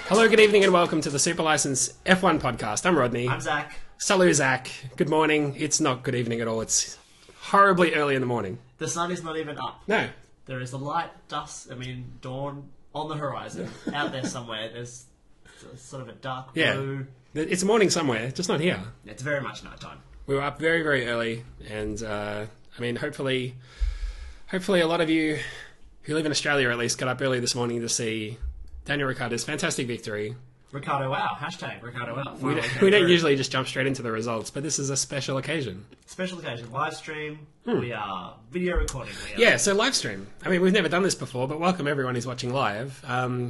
Hello, good evening, and welcome to the Super License F1 podcast. I'm Rodney. I'm Zach. Salut, Zach. Good morning. It's not good evening at all. It's horribly early in the morning. The sun is not even up. No. There is a light dawn on the horizon. Out there somewhere, there's sort of a dark blue. Yeah. It's morning somewhere, just not here. It's very much nighttime. We were up very, very early, and hopefully a lot of you who live in Australia at least got up early this morning to see Daniel Ricciardo's fantastic victory. Ricciardo wow. Hashtag Ricciardo wow. We don't usually just jump straight into the results, but this is a special occasion. Special occasion. Live stream. We are video recording. Yeah, so live stream. I mean, we've never done this before, but welcome everyone who's watching live.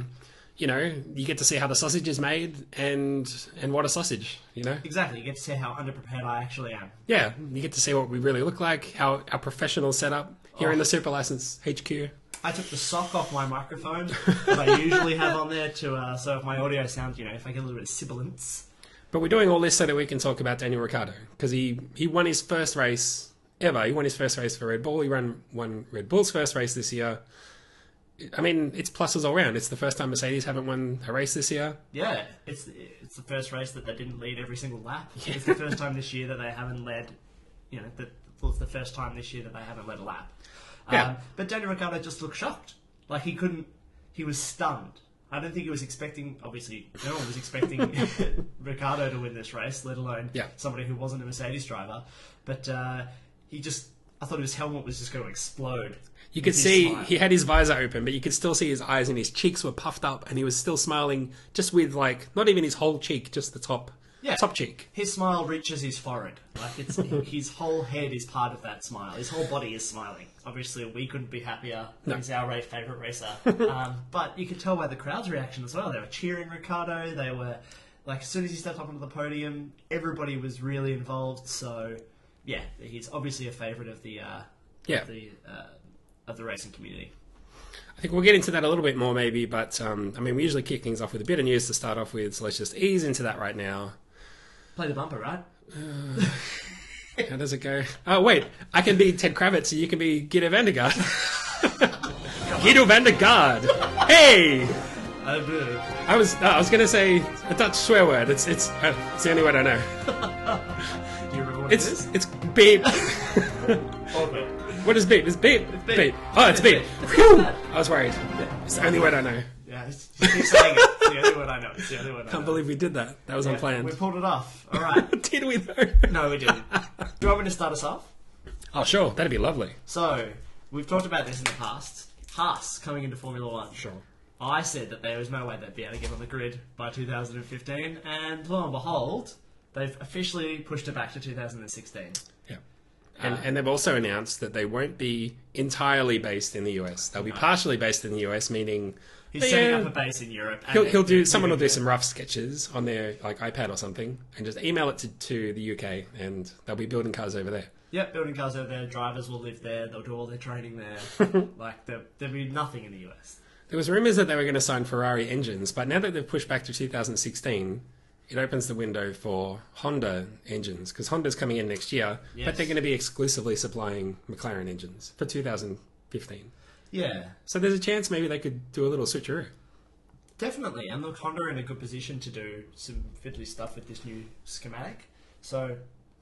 You get to see how the sausage is made and what a sausage, Exactly. You get to see how underprepared I actually am. Yeah, you get to see what we really look like, how our professional setup here in the Super License HQ. I took the sock off my microphone that I usually have on there to so if my audio sounds, if I get a little bit of sibilance. But we're doing all this so that we can talk about Daniel Ricciardo, because he won his first race ever. He won his first race for Red Bull. He won Red Bull's first race this year. I mean, it's pluses all round. It's the first time Mercedes haven't won a race this year. Yeah, it's the first race that they didn't lead every single lap. Yeah. It's the first time this year that they haven't led, it's the first time this year that they haven't led a lap. Yeah. But Daniel Ricciardo just looked shocked. Like he was stunned. I don't think he was expecting, obviously, no one was expecting Ricciardo to win this race, let alone somebody who wasn't a Mercedes driver. But I thought his helmet was just going to explode. You could see he had his visor open, but you could still see his eyes and his cheeks were puffed up, and he was still smiling just with, not even his whole cheek, just the top cheek. His smile reaches his forehead. His whole head is part of that smile. His whole body is smiling. Obviously, we couldn't be happier. No. He's our favourite racer. But you could tell by the crowd's reaction as well. They were cheering Ricciardo. They were, as soon as he stepped up onto the podium, everybody was really involved. So, yeah, he's obviously a favourite of the racing community. I think we'll get into that a little bit more maybe, but we usually kick things off with a bit of news to start off with, so let's just ease into that right now. Play the bumper, right? How does it go? Oh, wait, I can be Ted Kravitz, so you can be Guido van der Garde. Guido van der Garde! Hey! I was going to say a Dutch swear word. It's the only word I know. Do you remember what it is? It's beep. Okay. What is beep? It's beep. It's beep. Oh, it's beep. Whew! I was worried. It's the only word I know. Yeah, just keep saying it. It's the only word I know. It's the only word I know. Can't believe we did that. That was unplanned. We pulled it off. All right. Did we though? No, we didn't. Do you want me to start us off? Oh, sure. That'd be lovely. So, we've talked about this in the past. Haas coming into Formula One. Sure. I said that there was no way they'd be able to get on the grid by 2015, and lo and behold, they've officially pushed it back to 2016. Yeah. And they've also announced that they won't be entirely based in the US. They'll be partially based in the US, meaning he's setting up a base in Europe. Someone will do some rough sketches on their iPad or something, and just email it to the UK, and they'll be building cars over there. Yep, building cars over there. Drivers will live there. They'll do all their training there. There'll be nothing in the US. There was rumours that they were going to sign Ferrari engines, but now that they've pushed back to 2016, it opens the window for Honda engines, because Honda's coming in next year, but they're going to be exclusively supplying McLaren engines for 2015. Yeah. So there's a chance maybe they could do a little switcheroo. Definitely, and look, Honda are in a good position to do some fiddly stuff with this new schematic. So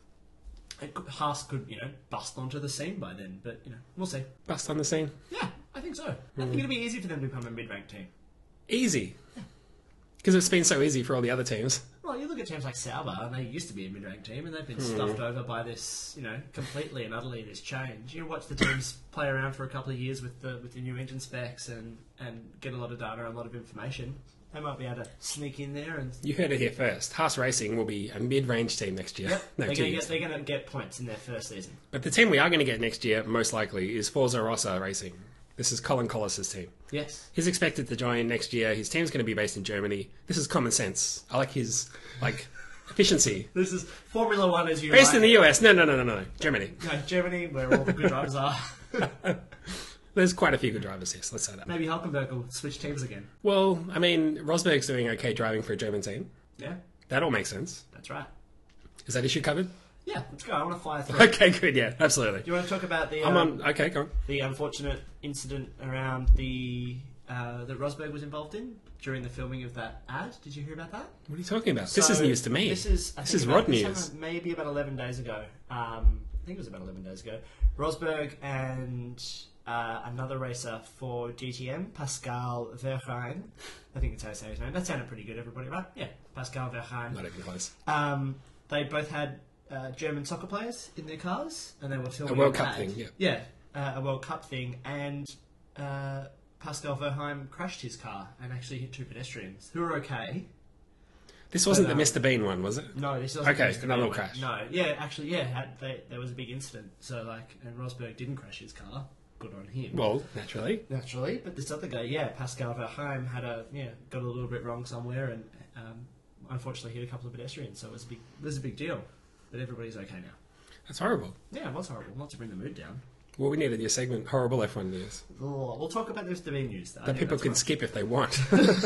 Haas could, bust onto the scene by then, but, we'll see. Bust on the scene? Yeah, I think so. I think it'll be easy for them to become a mid-ranked team. Easy? Because it's been so easy for all the other teams. Well, you look at teams like Sauber, and they used to be a mid-ranked team, and they've been stuffed over by this, completely and utterly this change. You watch the teams play around for a couple of years with the new engine specs and get a lot of data and a lot of information. They might be able to sneak in there and... You heard it here first. Haas Racing will be a mid-range team next year. Yep. They're going to get points in their first season. But the team we are going to get next year, most likely, is Forza Rossa Racing. This is Colin Collis' team. Yes. He's expected to join next year. His team's going to be based in Germany. This is common sense. I like his, efficiency. This is Formula One as you Based in the US. No. Germany. No, Germany, where all the good drivers are. There's quite a few good drivers, yes. Let's say that. Maybe Hulkenberg will switch teams again. Well, Rosberg's doing okay driving for a German team. Yeah. That all makes sense. That's right. Is that issue covered? Yeah, let's go. I want to fire through. Okay, good. Yeah, absolutely. Do you want to talk about the... Okay, go on. The unfortunate incident around the that Rosberg was involved in during the filming of that ad. Did you hear about that? What are you talking about? This is news to me. This is Rod news. Maybe about 11 days ago. I think it was about 11 days ago. Rosberg and another racer for GTM, Pascal Wehrlein. I think it's how I say his name. That sounded pretty good, everybody, right? Yeah, Pascal Wehrlein. Not even close. They both had German soccer players in their cars, and they were filming a World Cup thing. Yeah, a World Cup thing, and Pascal Wehrlein crashed his car and actually hit two pedestrians who were okay. This wasn't the Mr. Bean one, was it? No, this wasn't. Okay, Mr. another Bean crash. No, yeah, actually, yeah, there was a big incident. So, and Rosberg didn't crash his car. Good on him. Well, naturally. But this other guy, Pascal Wehrlein got a little bit wrong somewhere, and unfortunately hit a couple of pedestrians. So it was a big deal. But everybody's okay now. That's horrible. Yeah, it was horrible. Not to bring the mood down. Well, we needed your segment, Horrible F1 News. Oh, we'll talk about this Mr. news. That people can skip if they want.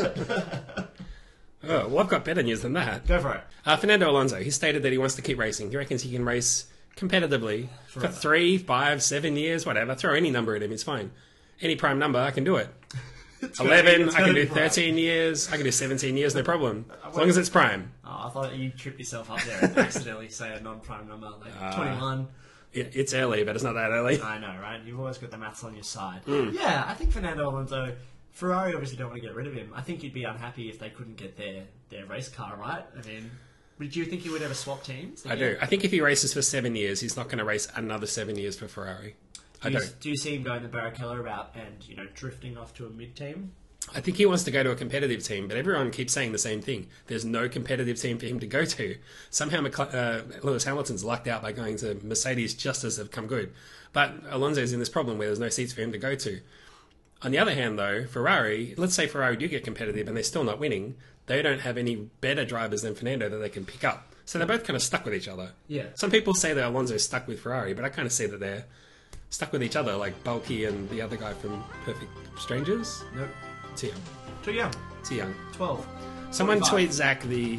Oh, well, I've got better news than that. Go for it. Fernando Alonso, he stated that he wants to keep racing. He reckons he can race competitively for 3, 5, 7 years, whatever. Throw any number at him, it's fine. Any prime number, I can do it. 11, I can do 13 years, I can do 17 years, no problem. As long as it's prime. Oh, I thought you tripped yourself up there and accidentally say a non-prime number, like 21. It's early, but it's not that early. I know, right? You've always got the maths on your side. Yeah, I think Fernando Alonso, Ferrari obviously don't want to get rid of him. I think you'd be unhappy if they couldn't get their race car, right? I mean, do you think he would ever swap teams? I do. I think if he races for 7 years, he's not going to race another 7 years for Ferrari. Do you see him going the Barrichello route and, drifting off to a mid-team? I think he wants to go to a competitive team, but everyone keeps saying the same thing. There's no competitive team for him to go to. Somehow Lewis Hamilton's lucked out by going to Mercedes just as they've come good. But Alonso's in this problem where there's no seats for him to go to. On the other hand, though, Ferrari, let's say Ferrari do get competitive and they're still not winning, they don't have any better drivers than Fernando that they can pick up. So they're both kind of stuck with each other. Yeah. Some people say that Alonso's stuck with Ferrari, but I kind of see that they're stuck with each other, like Balky and the other guy from Perfect Strangers. Nope. Too young. Too young. Too young. 12. Someone 45. tweet Zach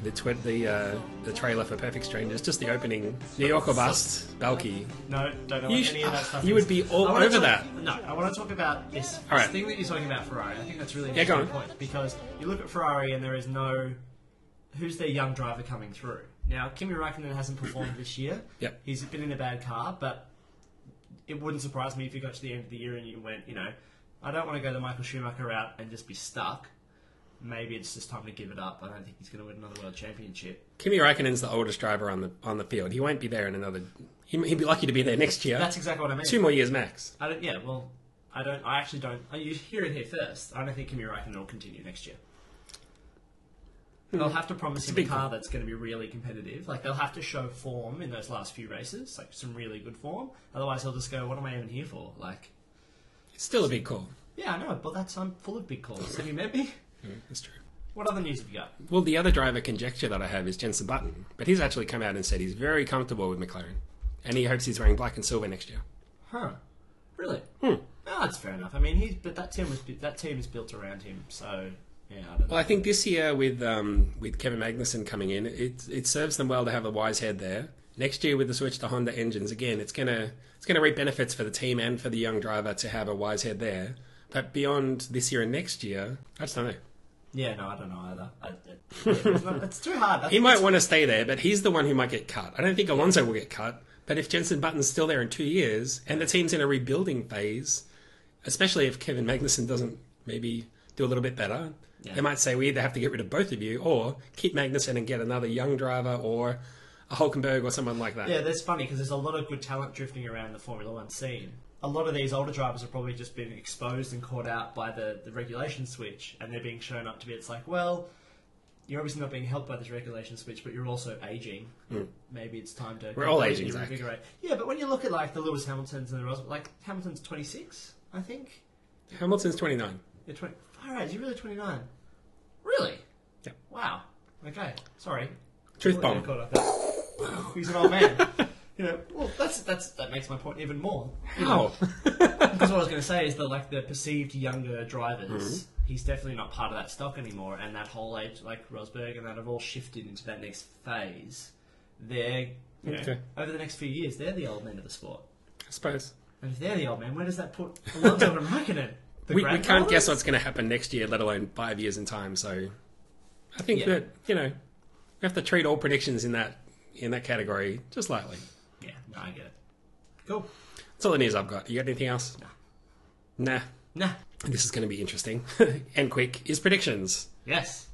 the trailer for Perfect Strangers, just the opening. New York or bust, Balky. No, don't know what any of that stuff You is. would be all over that. No, I want to talk about this thing that you're talking about Ferrari. I think that's really an interesting point because you look at Ferrari and there is no... Who's their young driver coming through? Now, Kimi Räikkönen hasn't performed this year. Yep. He's been in a bad car, but it wouldn't surprise me if you got to the end of the year and you went, I don't want to go the Michael Schumacher route and just be stuck. Maybe it's just time to give it up. I don't think he's going to win another world championship. Kimi Räikkönen's the oldest driver on the field. He won't be there in another... He'd be lucky to be there next year. That's exactly what I mean. 2 more years max. I actually don't... You hear it here first. I don't think Kimi Räikkönen will continue next year. They'll have to promise him a car that's going to be really competitive. Like, they'll have to show form in those last few races, like some really good form. Otherwise, he'll just go, what am I even here for? Like... It's still a big call. Yeah, I know, but I'm full of big calls. Have you met me? That's true. What other news have you got? Well, the other driver conjecture that I have is Jenson Button, but he's actually come out and said he's very comfortable with McLaren, and he hopes he's wearing black and silver next year. Huh? Really? No, that's fair enough. I mean, but that team is built around him, so yeah. I don't know. Well, I think this year with Kevin Magnussen coming in, it serves them well to have a wise head there. Next year with the switch to Honda engines, again, it's gonna reap benefits for the team and for the young driver to have a wise head there. But beyond this year and next year, I just don't know. Yeah, no, I don't know either. It's too hard. He might want to stay there, but he's the one who might get cut. I don't think Alonso will get cut. But if Jenson Button's still there in 2 years and the team's in a rebuilding phase, especially if Kevin Magnussen doesn't maybe do a little bit better, they might say we either have to get rid of both of you or keep Magnussen and get another young driver or a Hulkenberg or someone like that. Yeah, that's funny because there's a lot of good talent drifting around the Formula One scene. A lot of these older drivers have probably just been exposed and caught out by the regulation switch, and they're being shown up to be, it's like, well, you're obviously not being helped by this regulation switch, but you're also aging. Maybe it's time to... We're all aging, Zach. Reinvigorate. Yeah, but when you look at like the Lewis Hamiltons and the Rosberg, like Hamilton's 26, I think. Hamilton's 29. Yeah, all right, is he really 29? Really? Yeah. Wow. Okay, sorry. Truth bomb. He's an old man. Well, that makes my point even more. How? Because what I was going to say is that, like, the perceived younger drivers, he's definitely not part of that stock anymore, and that whole age, like Rosberg and that, have all shifted into that next phase. They're, over the next few years, they're the old men of the sport. I suppose. And if they're the old men, where does that put Alonso and Räikkönen? We can't guess what's going to happen next year, let alone 5 years in time. So I think that, we have to treat all predictions in that category just lightly. Yeah, no, I get it. Cool. That's all the news I've got. You got anything else? Nah. This is going to be interesting and quick. Is predictions. Yes.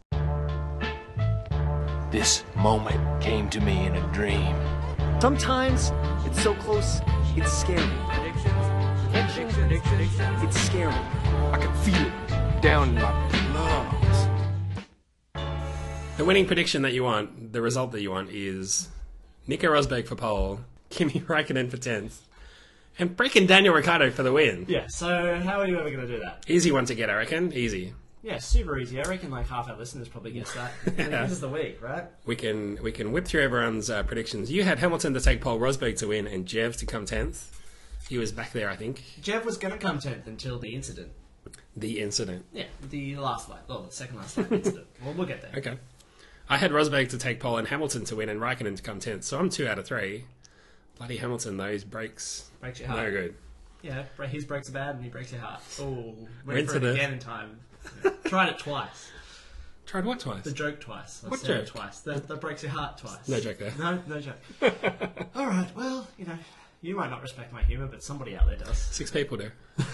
This moment came to me in a dream. Sometimes it's so close, it's scary. Predictions. It's scary. I can feel it down in my lungs. The winning prediction that you want, the result that you want, is Nico Rosberg for pole, Kimi Raikkonen for 10th, and freaking Daniel Ricciardo for the win. Yeah, so how are you ever going to do that? Easy one to get, I reckon. Easy. Yeah, super easy. I reckon like half our listeners probably guessed that. This is the week, right? We can whip through everyone's predictions. You had Hamilton to take pole, Rosberg to win, and Jev to come 10th. He was back there, I think. Jeff was going to come 10th until the incident. The incident. Yeah, the second last lap incident. Well, we'll get there. Okay. I had Rosberg to take pole and Hamilton to win and Raikkonen to come 10th, so I'm 2 out of 3. Bloody Hamilton, those brakes. Breaks your heart. No good. Yeah, his brakes are bad and he breaks your heart. Oh, We're went for into it the- again in time. Yeah. Tried it twice. Tried what twice? The joke twice. What said it joke? Twice. That breaks your heart twice. No joke there. No joke. All right, well, you might not respect my humour, but somebody out there does. 6 people do.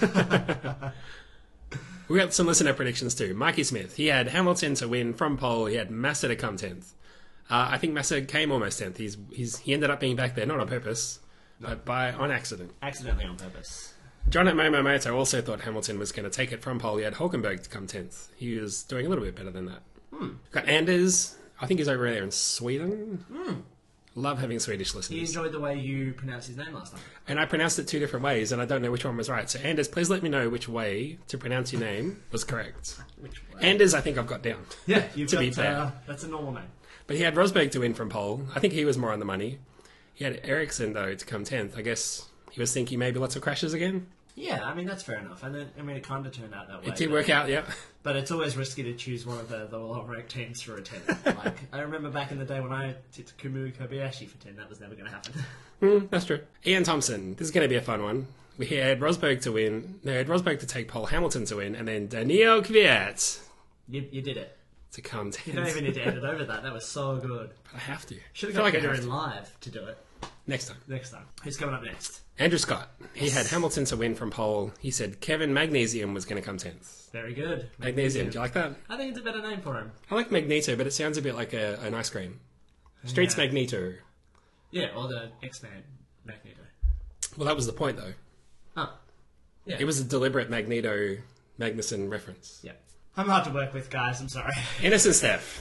We got some listener predictions too. Mikey Smith, he had Hamilton to win from pole. He had Massa to come 10th. I think Massa came almost 10th. He ended up being back there, not on purpose, but on accident. Accidentally on purpose. John at Momomoto also thought Hamilton was going to take it from pole. He had Hulkenberg to come 10th. He was doing a little bit better than that. Got Anders. I think he's over there in Sweden. Love having Swedish He listeners. enjoyed the way you pronounced his name last time. And I pronounced it 2 different ways, and I don't know which one was right. So Anders, please let me know which way to pronounce your name was correct. Which way? Anders, I think I've got down. Yeah, you've To got, be fair. that's a normal name. But he had Rosberg to win from pole. I think he was more on the money. He had Ericsson, though, to come 10th. I guess he was thinking maybe lots of crashes again. Yeah, I mean, that's fair enough. And then, it kind of turned out that way. It did work out, yeah. But it's always risky to choose one of the lower-ranked teams for a 10th. Like, I remember back in the day when I tipped Kumu Kobayashi for 10, that was never going to happen. That's true. Ian Thompson. This is going to be a fun one. We had Rosberg to win. No, had Rosberg to take pole, Hamilton to win, and then Daniel Kvyat You did it. to come 10th. You don't even need to edit over that. That was so good. But I have to. Should I have feel got like I Peter have in to. live to do it Next time. next time. Who's coming up next? Andrew Scott. He had Hamilton to win from pole. He said Kevin Magnesium was going to come 10th. Very good. Magnesium. Do you like that? I think it's a better name for him. I like Magneto, but it sounds a bit like an ice cream. Streets Yeah. Magneto. Yeah, or the X-Man Magneto. Well, that was the point, though. Oh. Yeah. It was a deliberate Magneto Magnuson reference. Yeah. I'm hard to work with, guys. I'm sorry. Innocent Steph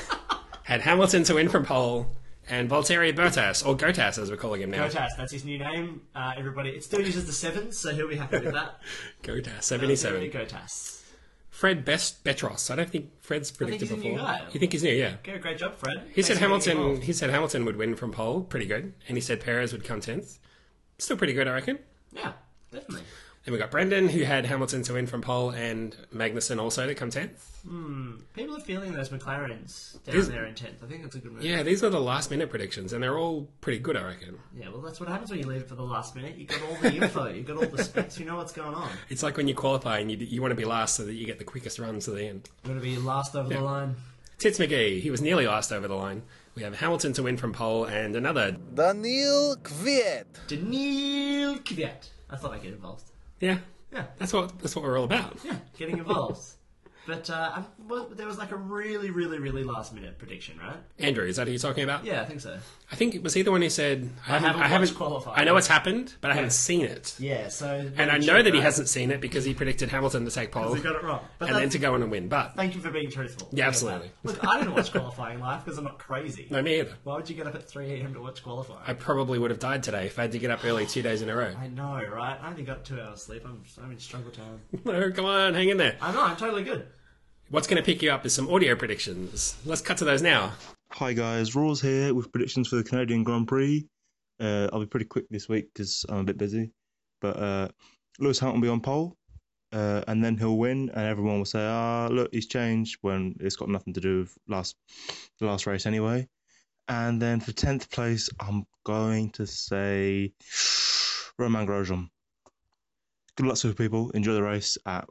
had Hamilton to win from pole, and Valtteri Bottas, or Gotas as we're calling him now. Gotas, that's his new name. Everybody, it still uses the 7s, so he'll be happy with that. Gotas, 77. Gotas. Fred Betros. I don't think Fred's predicted he's a before. new guy. You think he's new? Yeah. Okay, great job, Fred. He said Thanks for getting Hamilton. involved. He said Hamilton would win from pole, pretty good, and he said Perez would come 10th. Still pretty good, I reckon. Yeah, definitely. Then we got Brendan, who had Hamilton to win from pole, and Magnussen also to come 10th. People are feeling those McLarens down Is- there in 10th. I think that's a good move. Yeah, these are the last minute predictions, and they're all pretty good, I reckon. Yeah, well, that's what happens when you leave it for the last minute. You got all the info, you got all the specs, you know what's going on. It's like when you qualify and you want to be last so that you get the quickest run to the end. You're going to be last over the line. Tits McGee, he was nearly last over the line. We have Hamilton to win from pole, and another. Daniil Kvyat. Daniil Kvyat. I thought I'd get involved. Yeah, Yeah, that's what we're all about. yeah, getting involved. But there was like a really, really, really last minute prediction, right? Andrew, is that who you're talking about? Yeah, I think so. I think it was he the one who said, haven't watched qualifying. I know it's happened, but I haven't seen it. Yeah, so... And I know that he hasn't seen it because he predicted Hamilton to take pole He got it wrong. But and then to go on and win. But thank you for being truthful. Yeah, absolutely. Look, I didn't watch qualifying live because I'm not crazy. no, me either. Why would you get up at 3 a.m. to watch qualifying? I probably would have died today if I had to get up early 2 days in a row. I know, right? I only got 2 hours sleep. I'm in struggle time. No, come on, hang in there. I know, I'm totally good. What's going to pick you up is some audio predictions. Let's cut to those now. Hi guys, Raw's here with predictions for the Canadian Grand Prix. I'll be pretty quick this week because I'm a bit busy. But Lewis Hamilton will be on pole, and then he'll win, and everyone will say, look, he's changed, when it's got nothing to do with the last race anyway. And then for 10th place, I'm going to say Romain Grosjean. Good luck to people. Enjoy the race at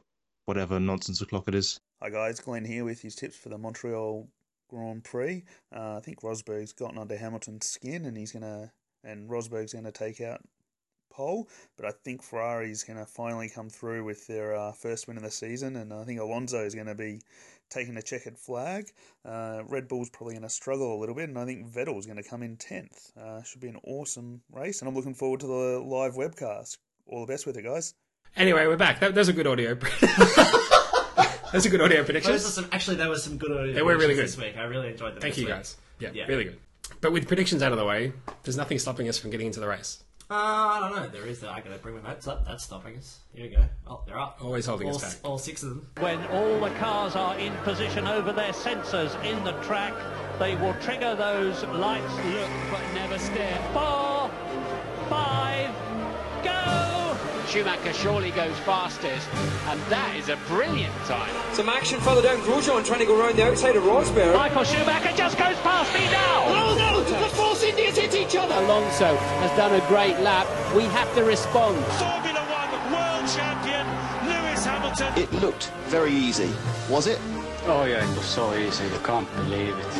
whatever nonsense o'clock it is. Hi guys, Glenn here with his tips for the Montreal Grand Prix. I think Rosberg's gotten under Hamilton's skin, and Rosberg's gonna take out pole, but I think Ferrari's going to finally come through with their first win of the season, and I think Alonso is going to be taking a checkered flag. Red Bull's probably going to struggle a little bit, and I think Vettel's going to come in 10th. Should be an awesome race, and I'm looking forward to the live webcast. All the best with it, guys. Anyway, we're back. That was a good audio. That's a good audio prediction. There were some good audio. They were really good this week. I really enjoyed them. Thank you, week. guys. Yeah, really good. But with predictions out of the way, there's nothing stopping us from getting into the race. I don't know. There is that. I gotta bring my notes up. That's stopping us. Here we go. Oh, they're up. Always holding us back. All 6 of them. When all the cars are in position over their sensors in the track, they will trigger those lights. Look, but never stare. 4, 5, go! Schumacher surely goes fastest, and that is a brilliant time. Some action further down Grosjean trying to go round the outside of Rosberg. Michael Schumacher just goes past me now! Oh no! The Force Indians hit each other! Alonso has done a great lap. We have to respond. Formula One world champion, Lewis Hamilton. It looked very easy, was it? Oh yeah, it was so easy. You can't believe it.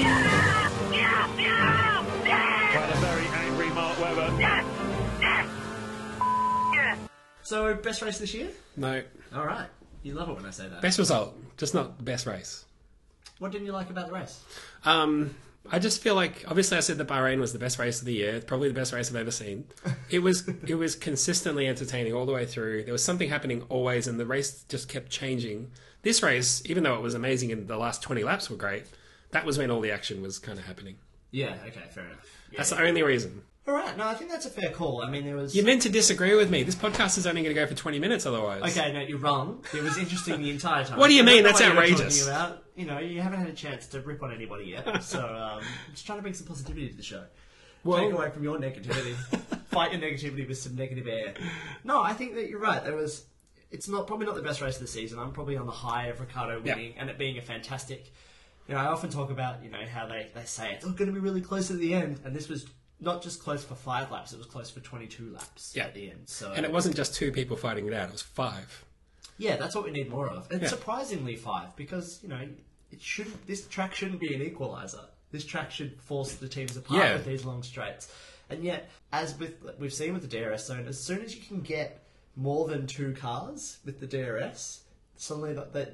Quite a very angry Mark Webber. So, best race this year? No. All right. You love it when I say that. Best result, just not best race. What didn't you like about the race? I just feel like, obviously I said that Bahrain was the best race of the year. It's probably the best race I've ever seen. It was consistently entertaining all the way through. There was something happening always, and the race just kept changing. This race, even though it was amazing and the last 20 laps were great, that was when all the action was kind of happening. Yeah, okay, fair enough. Yeah, That's the only reason. All right, no, I think that's a fair call. I mean, there was... You're meant to disagree with me. This podcast is only going to go for 20 minutes otherwise. Okay, no, you're wrong. It was interesting the entire time. What do you mean? I That's don't know what outrageous. you're talking about. You know, you haven't had a chance to rip on anybody yet. So, I'm just trying to bring some positivity to the show. Well, take away from your negativity. Fight your negativity with some negative air. No, I think that you're right. It's probably not the best race of the season. I'm probably on the high of Ricciardo winning and it being a fantastic... You know, I often talk about, you know, how they say it's going to be really close at the end, and this was not just close for 5 laps, it was close for 22 laps at the end. So, and it wasn't just 2 people fighting it out, it was 5. Yeah, that's what we need more of. And surprisingly 5, because, you know, this track shouldn't be an equaliser. This track should force the teams apart with these long straights. And yet, as we've seen with the DRS zone, as soon as you can get more than 2 cars with the DRS, suddenly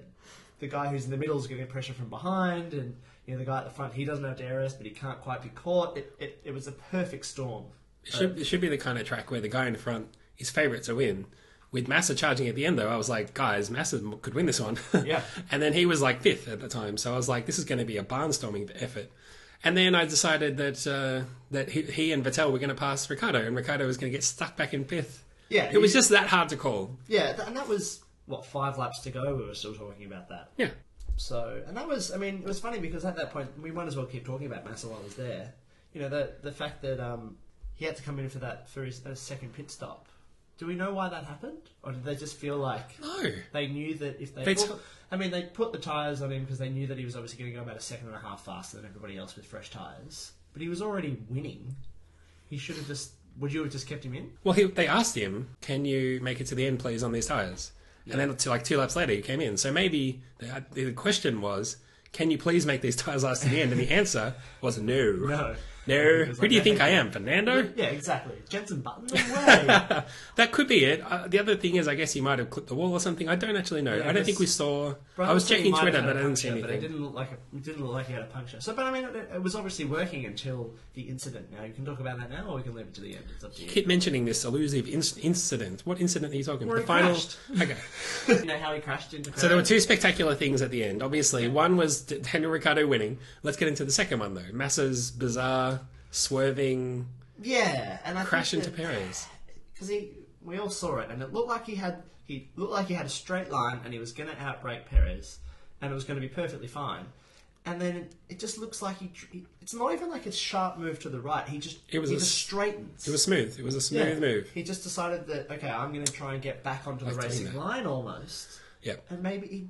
the guy who's in the middle is getting pressure from behind, and you know the guy at the front, he doesn't have DRS, but he can't quite be caught. It was a perfect storm. It should be the kind of track where the guy in front is favourite to win. With Massa charging at the end, though, I was like, guys, Massa could win this one. Yeah. And then he was like 5th at the time, so I was like, this is going to be a barnstorming effort. And then I decided that he and Vettel were going to pass Ricciardo, and Ricciardo was going to get stuck back in 5th. Yeah. It was just that hard to call. Yeah, and that was... 5 laps to go, we were still talking about that. Yeah. So, and that was, I mean, it was funny because at that point, we might as well keep talking about Massa while he's there. You know, the fact that he had to come in for his second pit stop. Do we know why that happened? Or did they just feel like... No. They knew that if they... they put the tyres on him because they knew that he was obviously going to go about 1.5 seconds faster than everybody else with fresh tyres. But he was already winning. He should have just... Would you have just kept him in? Well, they asked him, can you make it to the end, please, on these tyres? Yeah. And then like 2 laps later, he came in. So maybe the question was, can you please make these tyres last to the end? And the answer was no. No. No. Who do you think I am, Fernando? Yeah, exactly. Jensen Button? No way. That could be it. The other thing is, I guess he might have clipped the wall or something. I don't actually know. Yeah, I don't think we saw... I was checking Twitter, but I didn't see anything. But it didn't look like he had a puncture. So, but I mean, it was obviously working until the incident. Now, you can talk about that now, or we can leave it to the end. It's up to you. Keep mentioning this elusive incident. What incident are you talking about? The final... Crashed. Okay. You know how he crashed into... So there were 2 spectacular things at the end. Obviously, one was Daniel Ricciardo winning. Let's get into the second one, though. Massa's bizarre... swerving, and I crash into Perez. Because we all saw it, and it looked like he had a straight line, and he was going to outbrake Perez, and it was going to be perfectly fine. And then it just looks like it's not even like a sharp move to the right. He just straightens. It was smooth. It was a smooth move. He just decided that I'm going to try and get back onto the racing line almost. Yeah. And maybe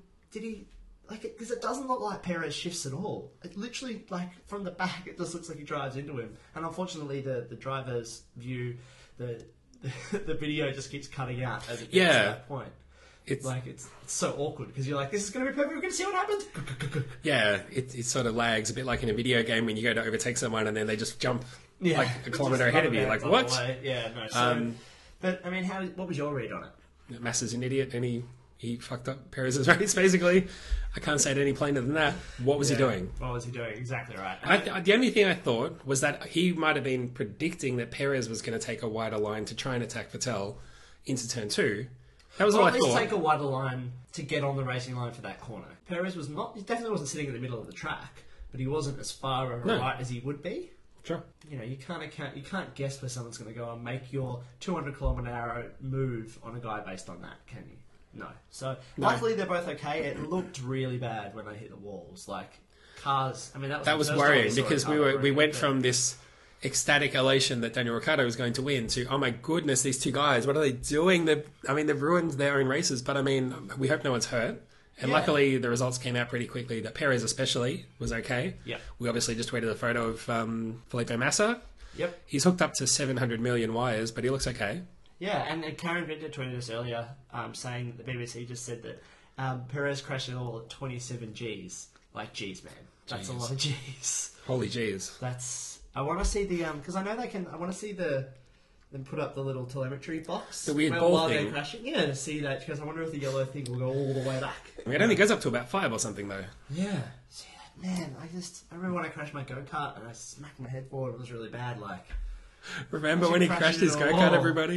because it doesn't look like Perez shifts at all. It literally, like, from the back, it just looks like he drives into him. And unfortunately, the driver's view, the video just keeps cutting out as it gets to that point. It's so awkward because you're like, this is going to be perfect. We're going to see what happens. Yeah, it sort of lags a bit like in a video game when you go to overtake someone and then they just jump like a kilometre ahead of you. Like, what? Yeah, no. So, but, I mean, what was your read on it? Massa's an idiot and he fucked up Perez's race, basically. I can't say it any plainer than that. What was he doing? What was he doing? Exactly right. The only thing I thought was that he might have been predicting that Perez was going to take a wider line to try and attack Vettel into turn 2. That was all I thought. At least take a wider line to get on the racing line for that corner. Perez was not. He definitely wasn't sitting in the middle of the track, but he wasn't as far right as he would be. Sure. You know, you can't guess where someone's going to go and make your 200-kilometre-an-hour move on a guy based on that, can you? No. So luckily they're both okay. It looked really bad when they hit the walls. Like cars. I mean, that was worrying because we went from this ecstatic elation that Daniel Ricciardo was going to win to, oh my goodness, these two guys, what are they doing? They've ruined their own races, but I mean, we hope no one's hurt. And luckily the results came out pretty quickly that Perez especially was okay. Yeah. We obviously just tweeted a photo of Felipe Massa. Yep. He's hooked up to 700 million wires, but he looks okay. Yeah, and Karen Vinter tweeted us earlier saying that the BBC just said that Perez crashed at all at 27 Gs. Like, Gs, man. That's a lot of Gs. Holy Gs. I want to see the because I know they can. I want to see them put up the little telemetry box. The weird ball while thing. they're crashing. Yeah, to see that because I wonder if the yellow thing will go all the way back. I mean, it only goes up to about 5 or something though. Yeah. See that, man. I remember when I crashed my go-kart and I smacked my head forward. It was really bad. Like. Remember when he crashed his go-kart, everybody?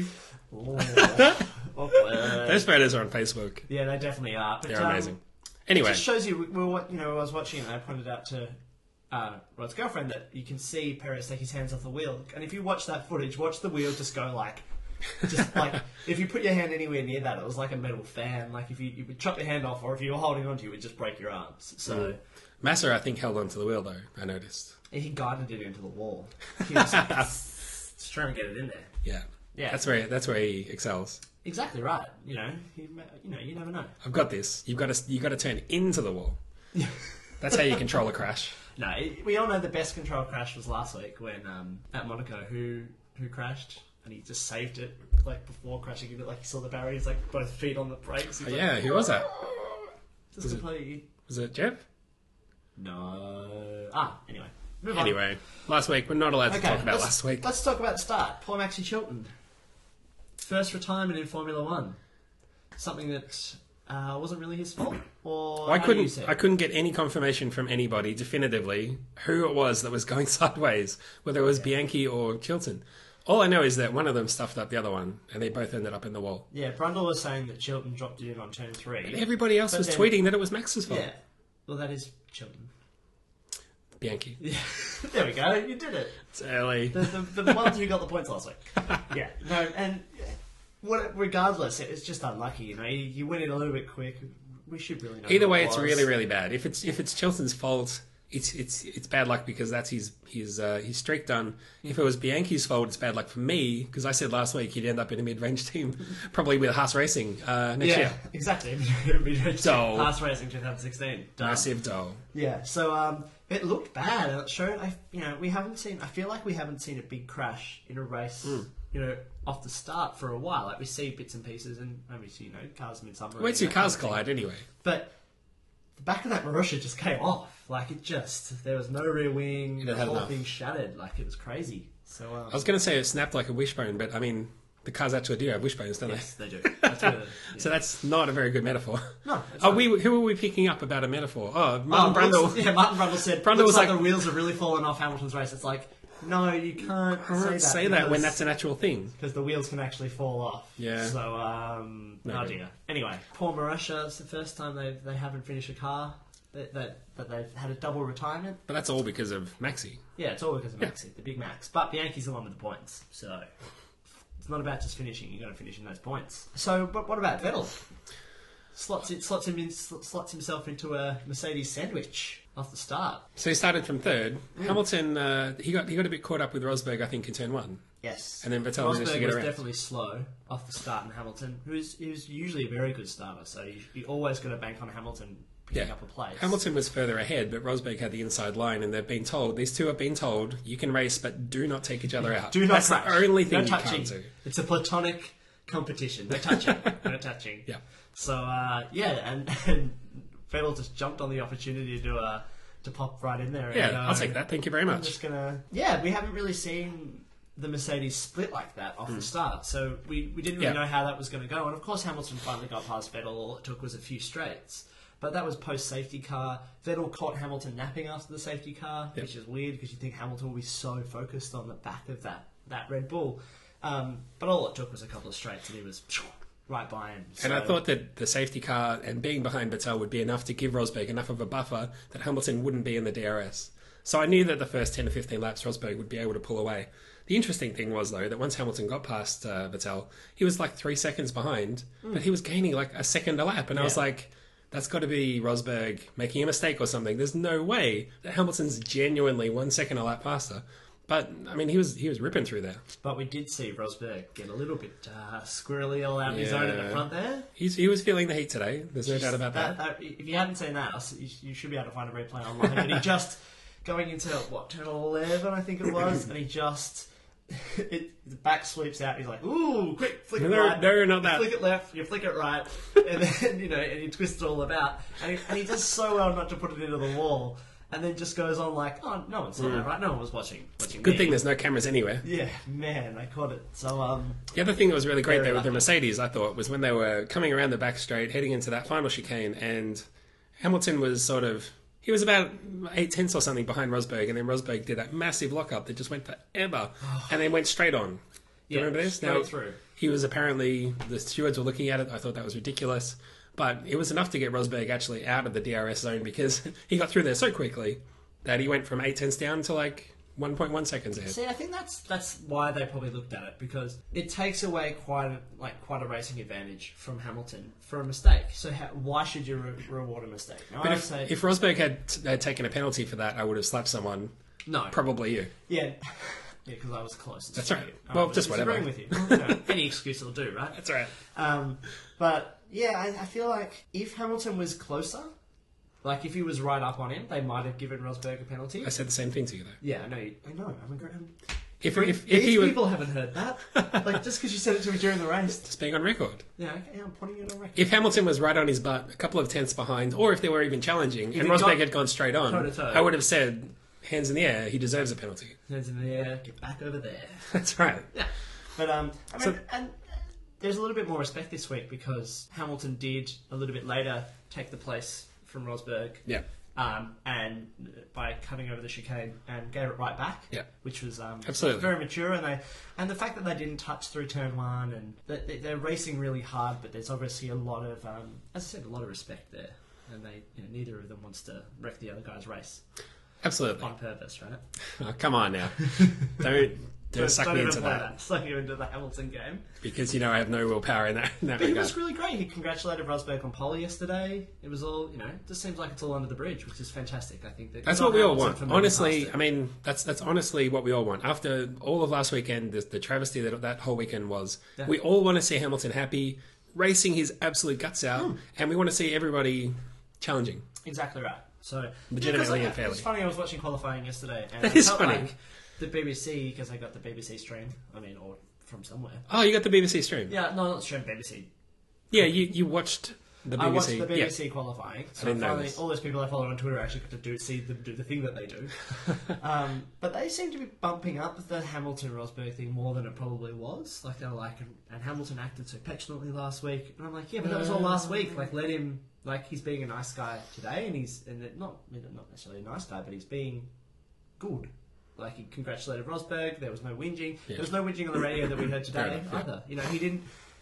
Those photos are on Facebook. Yeah, they definitely are. But, they're amazing. Anyway, it just shows you. I was watching and I pointed out to Rod's girlfriend that you can see Perez take his hands off the wheel, and if you watch that footage, watch the wheel just go like, if you put your hand anywhere near that, it was like a metal fan. Like if you would chop your hand off, or if you were holding onto it, you would just break your arms. So Massa, I think, held onto the wheel though. I noticed he guided it into the wall. He was like, just trying to get it in there. Yeah. That's where he excels. Exactly right. You never know. I've got this. You've got to turn into the wall. That's how you control a crash. No, we all know the best control crash was last week when at Monaco, who crashed and he just saved it like before crashing into like he saw the barriers like both feet on the brakes. Who was that? Was it Jeff? No. Anyway. Anyway, last week we're not allowed to talk about last week. Let's talk about the start. Poor Maxie Chilton, first retirement in Formula One. Something that wasn't really his fault. Or I couldn't get any confirmation from anybody definitively who it was that was going sideways, whether it was Bianchi or Chilton. All I know is that one of them stuffed up the other one, and they both ended up in the wall. Yeah, Brundle was saying that Chilton dropped it in on turn 3. And everybody else was tweeting that it was Max's fault. Yeah, well, that is Chilton. Bianchi. Yeah, there we go. You did it. It's early. The ones who got the points last week. Yeah, no, and regardless, it's just unlucky. You know, you went in a little bit quick. We should really know. Either way, it's really, really bad. If it's Chilton's fault, it's bad luck because that's his streak done. If it was Bianchi's fault, it's bad luck for me because I said last week he'd end up in a mid-range team, probably with Haas Racing next year. Yeah, exactly. Mid-range Dole. Haas Racing 2016. Done. Massive dole. Yeah. So it looked bad, and it showed. We haven't seen. I feel like we haven't seen a big crash in a race. Off the start for a while. Like we see bits and pieces, and obviously cars mid-summer. Wait till cars collide anyway. But the back of that Marussia just came off. Like there was no rear wing. The whole thing shattered. Like it was crazy. So I was going to say it snapped like a wishbone, but I mean the cars actually do have wishbones, don't yes, they? Yes, they do. That's really, So that's not a very good metaphor. No. Who are we picking up about a metaphor? Martin Brundle. Yeah, Martin Brundle said. Brundle was like the wheels have really fallen off Hamilton's race. It's like. No, you can't say that when that's an actual thing. Because the wheels can actually fall off. Yeah. So, dear. Anyway, poor Marussia, it's the first time they haven't finished a car, that they've had a double retirement. But that's all because of Maxi. Yeah, it's all because of Maxi, the big Max. But Bianchi's the one with the points, so it's not about just finishing, you've got to finish in those points. So, but what about Vettel? Slots himself into a Mercedes sandwich off the start. So he started from third. Hamilton, he got a bit caught up with Rosberg, I think, in turn 1. Yes. And then Vettel managed to get around. Rosberg was definitely slow off the start in Hamilton, he was usually a very good starter, so you always got to bank on Hamilton picking up a place. Hamilton was further ahead, but Rosberg had the inside line, and these two have been told, you can race, but do not take each other out. Do not That's crash. the only thing no you touching. can't do. It's a platonic competition. No touching. No touching. Yeah. So, and Vettel just jumped on the opportunity to pop right in there. Yeah, and, I'll take that. Thank you very I'm much. just gonna... Yeah, we haven't really seen the Mercedes split like that off the start, so we didn't really know how that was going to go. And of course, Hamilton finally got past Vettel. All it took was a few straights. But that was post-safety car. Vettel caught Hamilton napping after the safety car, which is weird because you think Hamilton will be so focused on the back of that Red Bull. But all it took was a couple of straights and he was right by him. So... And I thought that the safety car and being behind Vettel would be enough to give Rosberg enough of a buffer that Hamilton wouldn't be in the DRS. So I knew that the first 10 to 15 laps Rosberg would be able to pull away. The interesting thing was, though, that once Hamilton got past Vettel, he was like 3 seconds behind, but he was gaining like a second a lap. And I was like... That's got to be Rosberg making a mistake or something. There's no way that Hamilton's genuinely 1 second a lap faster. But, I mean, he was ripping through there. But we did see Rosberg get a little bit squirrely all out of his own in the front there. He was feeling the heat today. There's no doubt about that. If you haven't seen that, you should be able to find a replay online. But he just, going into, turn 11, I think it was, and he just... the back sweeps out. He's like, "Ooh, quick, flick it right." No, not that. You flick it left. You flick it right, and then and he twists it all about, and he does so well not to put it into the wall, and then just goes on like, "Oh, no one saw that, right? No one was watching Good me." thing there's no cameras anywhere. Yeah, man, I caught it. So the other thing that was really great there with the Mercedes, I thought, was when they were coming around the back straight, heading into that final chicane, and Hamilton was sort of. He was about 8 tenths or something behind Rosberg, and then Rosberg did that massive lockup that just went forever, and then went straight on. Do you remember this? Straight through. He was apparently, the stewards were looking at it. I thought that was ridiculous, but it was enough to get Rosberg actually out of the DRS zone because he got through there so quickly that he went from 8 tenths down to like 1.1 seconds ahead. See, I think that's why they probably looked at it, because it takes away quite a racing advantage from Hamilton for a mistake. So why should you reward a mistake? Now, but if Rosberg had taken a penalty for that, I would have slapped someone. No, probably you. Yeah, because I was close. That's right. Well, just whatever. Agreeing with you. Any excuse will do, right? That's right. But yeah, I feel like if Hamilton was closer. Like, if he was right up on him, they might have given Rosberg a penalty. I said the same thing to you, though. Yeah, I know. If people haven't heard that. Like, just because you said it to me during the race. Just being on record. Yeah, okay, I'm putting it on record. If Hamilton was right on his butt, a couple of tenths behind, or if they were even challenging, and Rosberg had gone straight on, toe-to-toe. I would have said, hands in the air, he deserves a penalty. Hands in the air, get back over there. That's right. Yeah. But, and there's a little bit more respect this week because Hamilton did, a little bit later, take the place from Rosberg. Yeah. And by cutting over the chicane and gave it right back. Yeah. Which was absolutely very mature, and the fact that they didn't touch through turn 1 and they're racing really hard, but there's obviously a lot of, as I said, a lot of respect there, and neither of them wants to wreck the other guy's race. Absolutely. On purpose, right? Oh, come on now. Don't suck me into that. Suck you into the Hamilton game. Because, I have no willpower in that But regard. he was really great. He congratulated Rosberg on pole yesterday. It was all, just seems like it's all under the bridge, which is fantastic. I think that's what we all want. Honestly, I mean, that's honestly what we all want. After all of last weekend, the travesty that whole weekend was, we all want to see Hamilton happy, racing his absolute guts out, and we want to see everybody challenging. Exactly right. So legitimately and fairly. It's funny, I was watching qualifying yesterday, and that is funny. Like the BBC, because I got the BBC stream, or from somewhere. Oh, you got the BBC stream? Yeah, no, not stream, BBC. Yeah, you watched the BBC. I watched the BBC qualifying. So I didn't know finally, this. all those people I follow on Twitter actually got to see them do the thing that they do. But they seem to be bumping up the Hamilton-Rosberg thing more than it probably was. Like, they were like, and Hamilton acted so petulantly last week. And I'm like, yeah, but that was all last week. Like, let him, like, he's being a nice guy today, and not necessarily a nice guy, but he's being good. Like, he congratulated Rosberg. There was no whinging. Yeah. There was no whinging on the radio that we heard today either. He didn't.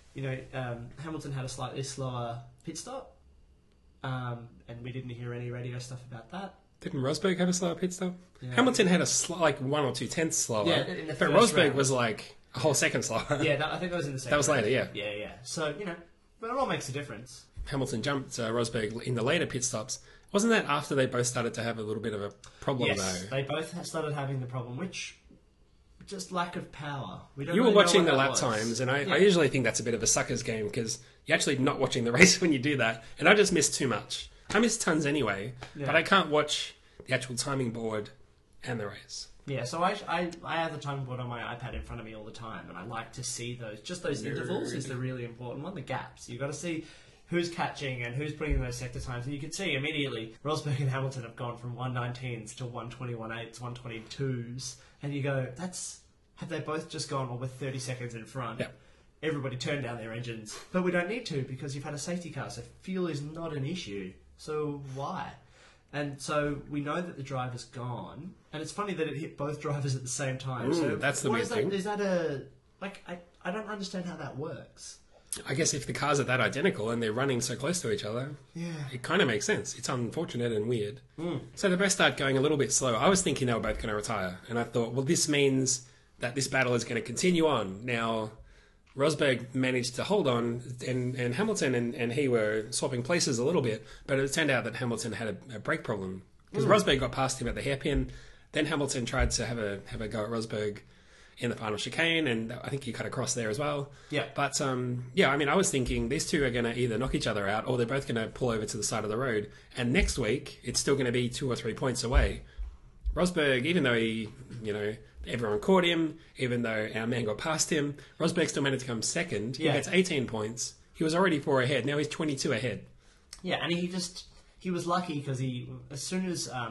Hamilton had a slightly slower pit stop, and we didn't hear any radio stuff about that. Didn't Rosberg have a slower pit stop? Yeah. Hamilton had a 1 or 2 tenths slower. Yeah, but Rosberg was like a whole second slower. Yeah, I think that was in the second. That was later, yeah. Yeah. So but it all makes a difference. Hamilton jumped Rosberg in the later pit stops. Wasn't that after they both started to have a little bit of a problem, yes, though? They both started having the problem, which just lack of power. You were watching the lap times, and I usually think that's a bit of a sucker's game because you're actually not watching the race when you do that. And I just miss too much. I miss tons anyway, but I can't watch the actual timing board and the race. Yeah, so I have the time board on my iPad in front of me all the time, and I like to see those intervals is the really important one, the gaps. You've got to see who's catching and who's putting in those sector times, and you can see immediately Rosberg and Hamilton have gone from 119s to 121.8s, 122s, and you go, have they both just gone, well, we're 30 seconds in front? Yep. Everybody turn down their engines. But we don't need to because you've had a safety car, so fuel is not an issue. So why? And so we know that the driver's gone, and it's funny that it hit both drivers at the same time. So that's the weird thing. Is that I don't understand how that works. I guess if the cars are that identical and they're running so close to each other, yeah, it kind of makes sense. It's unfortunate and weird. So they both start going a little bit slow. I was thinking they were both going to retire, and I thought, well, this means that this battle is going to continue on. Now, Rosberg managed to hold on, and Hamilton and he were swapping places a little bit, but it turned out that Hamilton had a brake problem because Rosberg got past him at the hairpin. Then Hamilton tried to have a go at Rosberg in the final chicane, and I think he cut across there as well. Yeah. But I was thinking these two are going to either knock each other out, or they're both going to pull over to the side of the road. And next week, it's still going to be 2 or 3 points away. Rosberg, even though he, everyone caught him, even though our man got past him, Rosberg still managed to come second. He gets 18 points. He was already 4 ahead. Now he's 22 ahead. Yeah, and he was lucky because as soon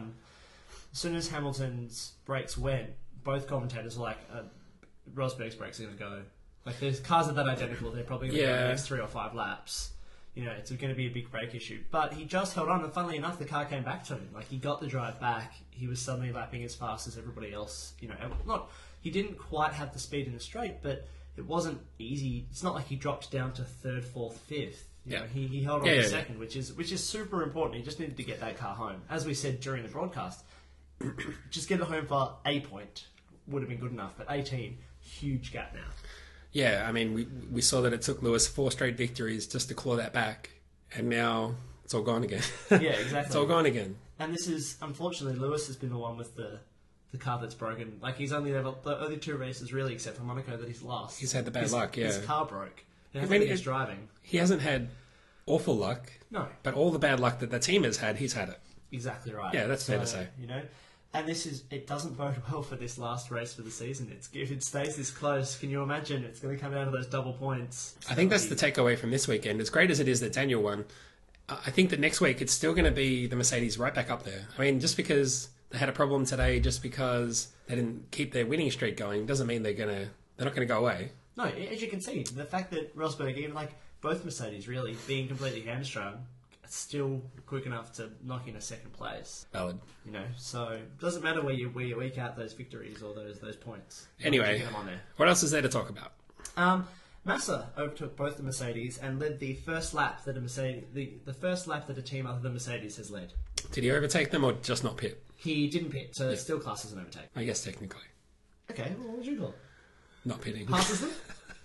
as Hamilton's brakes went, both commentators were like, Rosberg's brakes are going to go. Like, there's cars are that identical, they're probably going to go the next 3 or 5 laps. It's going to be a big brake issue. But he just held on, and funnily enough, the car came back to him. Like, he got the drive back. He was suddenly lapping as fast as everybody else. He didn't quite have the speed in the straight, but it wasn't easy. It's not like he dropped down to 3rd, 4th, 5th. He held on to second, which is super important. He just needed to get that car home. As we said during the broadcast, just get it home for a point would have been good enough, but 18, huge gap now. Yeah, I mean, we saw that it took Lewis 4 straight victories just to claw that back, and now it's all gone again. Yeah, exactly. It's all gone again. And this is, unfortunately, Lewis has been the one with the car that's broken. Like, he's only the only 2 races, really, except for Monaco, that he's lost. He's had the bad luck, yeah. His car broke. He's driving. He hasn't had awful luck. No. But all the bad luck that the team has had, he's had it. Exactly right. Yeah, that's fair to say. And it doesn't bode well for this last race for the season. If it stays this close, can you imagine? It's going to come down to those double points. I think that's the takeaway from this weekend. As great as it is that Daniel won, I think that next week it's still going to be the Mercedes right back up there. I mean, just because they had a problem today, just because they didn't keep their winning streak going, doesn't mean they're not going to go away. No, as you can see, the fact that Rosberg, even like both Mercedes really, being completely hamstrung, still quick enough to knock in a second place. Valid. So it doesn't matter where you eke out those victories or those points. Anyway, get them on there. What else is there to talk about? Massa overtook both the Mercedes and led the first lap that the first lap that a team other than Mercedes has led. Did he overtake them or just not pit? He didn't pit, so still class as an overtake. I guess technically. Okay, well, what would you call it? Not pitting. Passes them?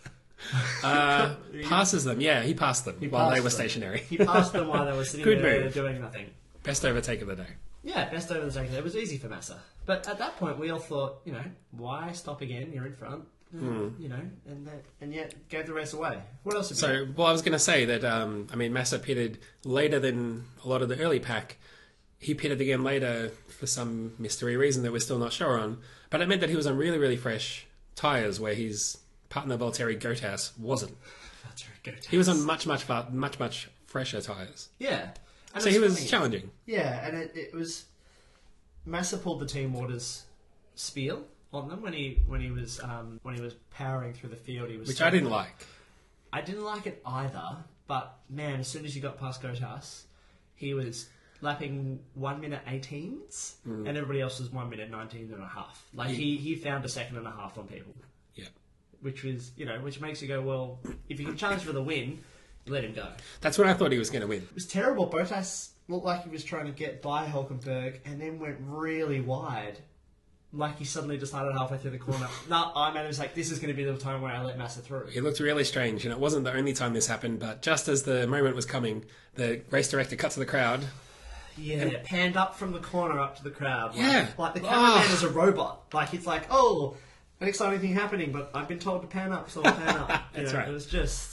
Passes them, yeah, he passed them while they were stationary. He passed them while they were sitting there doing nothing. Best overtake of the day. Yeah, best overtake. It was easy for Massa. But at that point, we all thought, why stop again? You're in front. And yet gave the race away. What else have you I was going to say that, Massa pitted later than a lot of the early pack. He pitted again later for some mystery reason that we're still not sure on. But it meant that he was on really, really fresh tyres where his partner Valtteri Bottas wasn't. He was on much fresher tyres. Yeah. And so he was challenging. Yeah, and it was... Massa pulled the Team Waters spiel on them when he was powering through the field. Which I didn't like. I didn't like it either, but man, as soon as he got past Bottas, he was lapping 1 minute 18s, and everybody else was 1 minute 19 and a half. Like he found a second and a half on people. Yeah. Which was, which makes you go, well, if you can challenge for the win, let him go. That's what I thought he was going to win. It was terrible. Bottas looked like he was trying to get by Hülkenberg and then went really wide. Like he suddenly decided halfway through the corner, I was like, this is going to be the time where I let Massa through. It looked really strange, and it wasn't the only time this happened, but just as the moment was coming, the race director cut to the crowd. Yeah, it panned up from the corner up to the crowd. Like the cameraman cameraman is a robot. Like, it's like, oh, an exciting thing happening, but I've been told to pan up, so I'll pan up. That's right. It was just...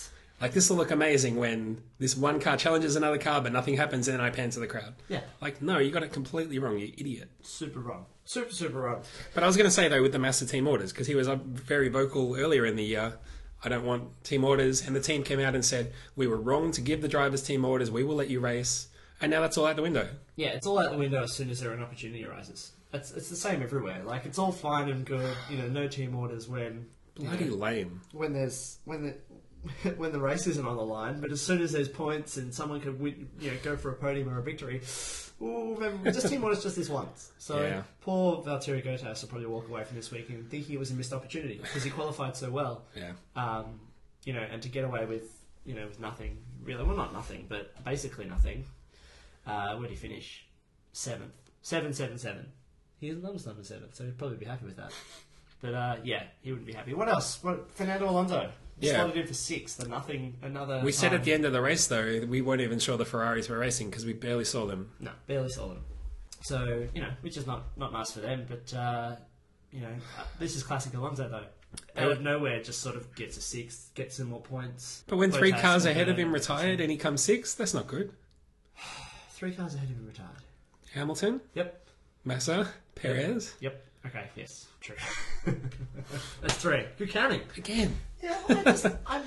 Like, this will look amazing when this one car challenges another car, but nothing happens, and then I pan to the crowd. Yeah. Like, no, you got it completely wrong, you idiot. Super wrong. Super wrong. But I was going to say, though, with the Massa team orders, because he was very vocal earlier in the year, I don't want team orders, and the team came out and said, we were wrong to give the drivers team orders, we will let you race, and now that's all out the window. Yeah, it's all out the window as soon as an opportunity arises. It's the same everywhere. Like, it's all fine and good, no team orders when... Bloody lame. When the race isn't on the line, but as soon as there's points and someone could win, go for a podium or a victory, just team orders just this once. So poor Valtteri Bottas will probably walk away from this weekend thinking it was a missed opportunity because he qualified so well. Yeah. And to get away with with nothing really, well, not nothing, but basically nothing. Where did he finish? 7th. 7. He loves number 7, so he'd probably be happy with that. But he wouldn't be happy. What else? Fernando Alonso. Slotted in for 6th and nothing, another We said at the end of the race, though, we weren't even sure the Ferraris were racing because we barely saw them. No, barely saw them. So, which is not nice for them, but, this is classic Alonso, though. Out of nowhere, just sort of gets a 6th, gets some more points. But when 3 cars ahead of him retired and he comes 6th, that's not good. 3 cars ahead of him retired. Hamilton? Yep. Massa? Perez? Yep. Okay, yes, true. That's 3. Good counting. Again. Yeah,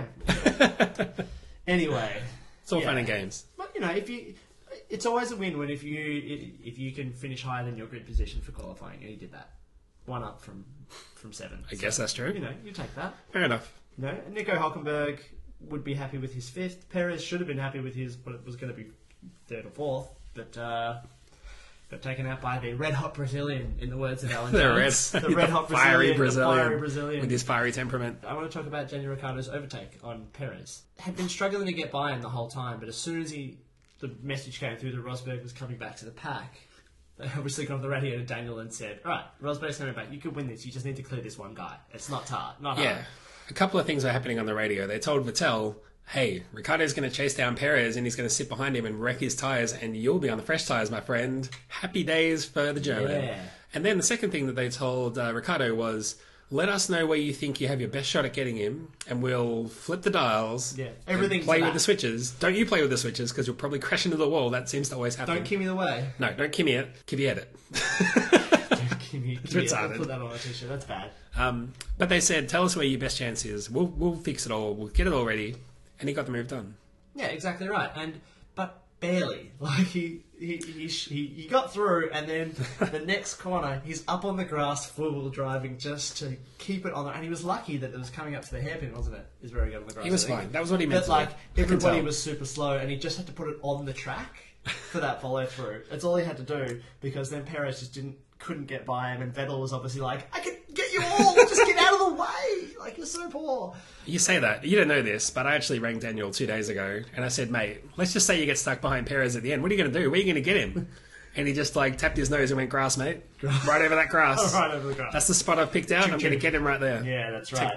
Anyway. It's all fun and games. But, it's always a win when if you can finish higher than your grid position for qualifying, and he did that. 1 up from 7. I guess that's true. You take that. Fair enough. Nico Hülkenberg would be happy with his 5th. Perez should have been happy with his, but it was going to be 3rd or 4th, but got taken out by the red-hot Brazilian, in the words of Alan Jones. The red-hot fiery Brazilian. With his fiery temperament. I want to talk about Daniel Ricciardo's overtake on Perez. Had been struggling to get by him the whole time, but as soon as the message came through that Rosberg was coming back to the pack, they obviously got on the radio to Daniel and said, all right, Rosberg's coming back, you could win this, you just need to clear this one guy. It's not hard. Yeah. A couple of things were happening on the radio. They told Vettel, hey, Ricciardo's going to chase down Perez and he's going to sit behind him and wreck his tyres and you'll be on the fresh tyres, my friend. Happy days for the German. Yeah. And then the second thing that they told Ricciardo was, let us know where you think you have your best shot at getting him and we'll flip the dials. Yeah, everything. Play with the switches. Don't you play with the switches because you'll probably crash into the wall. That seems to always happen. Don't Kimmy the way. No, don't Kimmy it. Kimmy edit. It's retarded. Put that on a t-shirt. That's bad. But they said, tell us where your best chance is. We'll fix it all. We'll get it all ready. And he got the move done. Yeah, exactly right. But barely. Like he got through, and then the next corner, he's up on the grass, full-wheel driving, just to keep it on there. And he was lucky that it was coming up to the hairpin, wasn't it? Is very good on the grass. He was fine. That was what he meant. But everybody was super slow, and he just had to put it on the track for that follow through. That's all he had to do, because then Perez just couldn't get by him, and Vettel was obviously like, I can get you all, just get out of the way, like, you're so poor. You say that, you don't know this, but I actually rang Daniel 2 days ago, and I said, mate, let's just say you get stuck behind Perez at the end, what are you going to do? Where are you going to get him? And he just tapped his nose and went, grass, mate. Right over that grass. Right over the grass. That's the spot I've picked out, I'm going to get him right there. Yeah, that's right.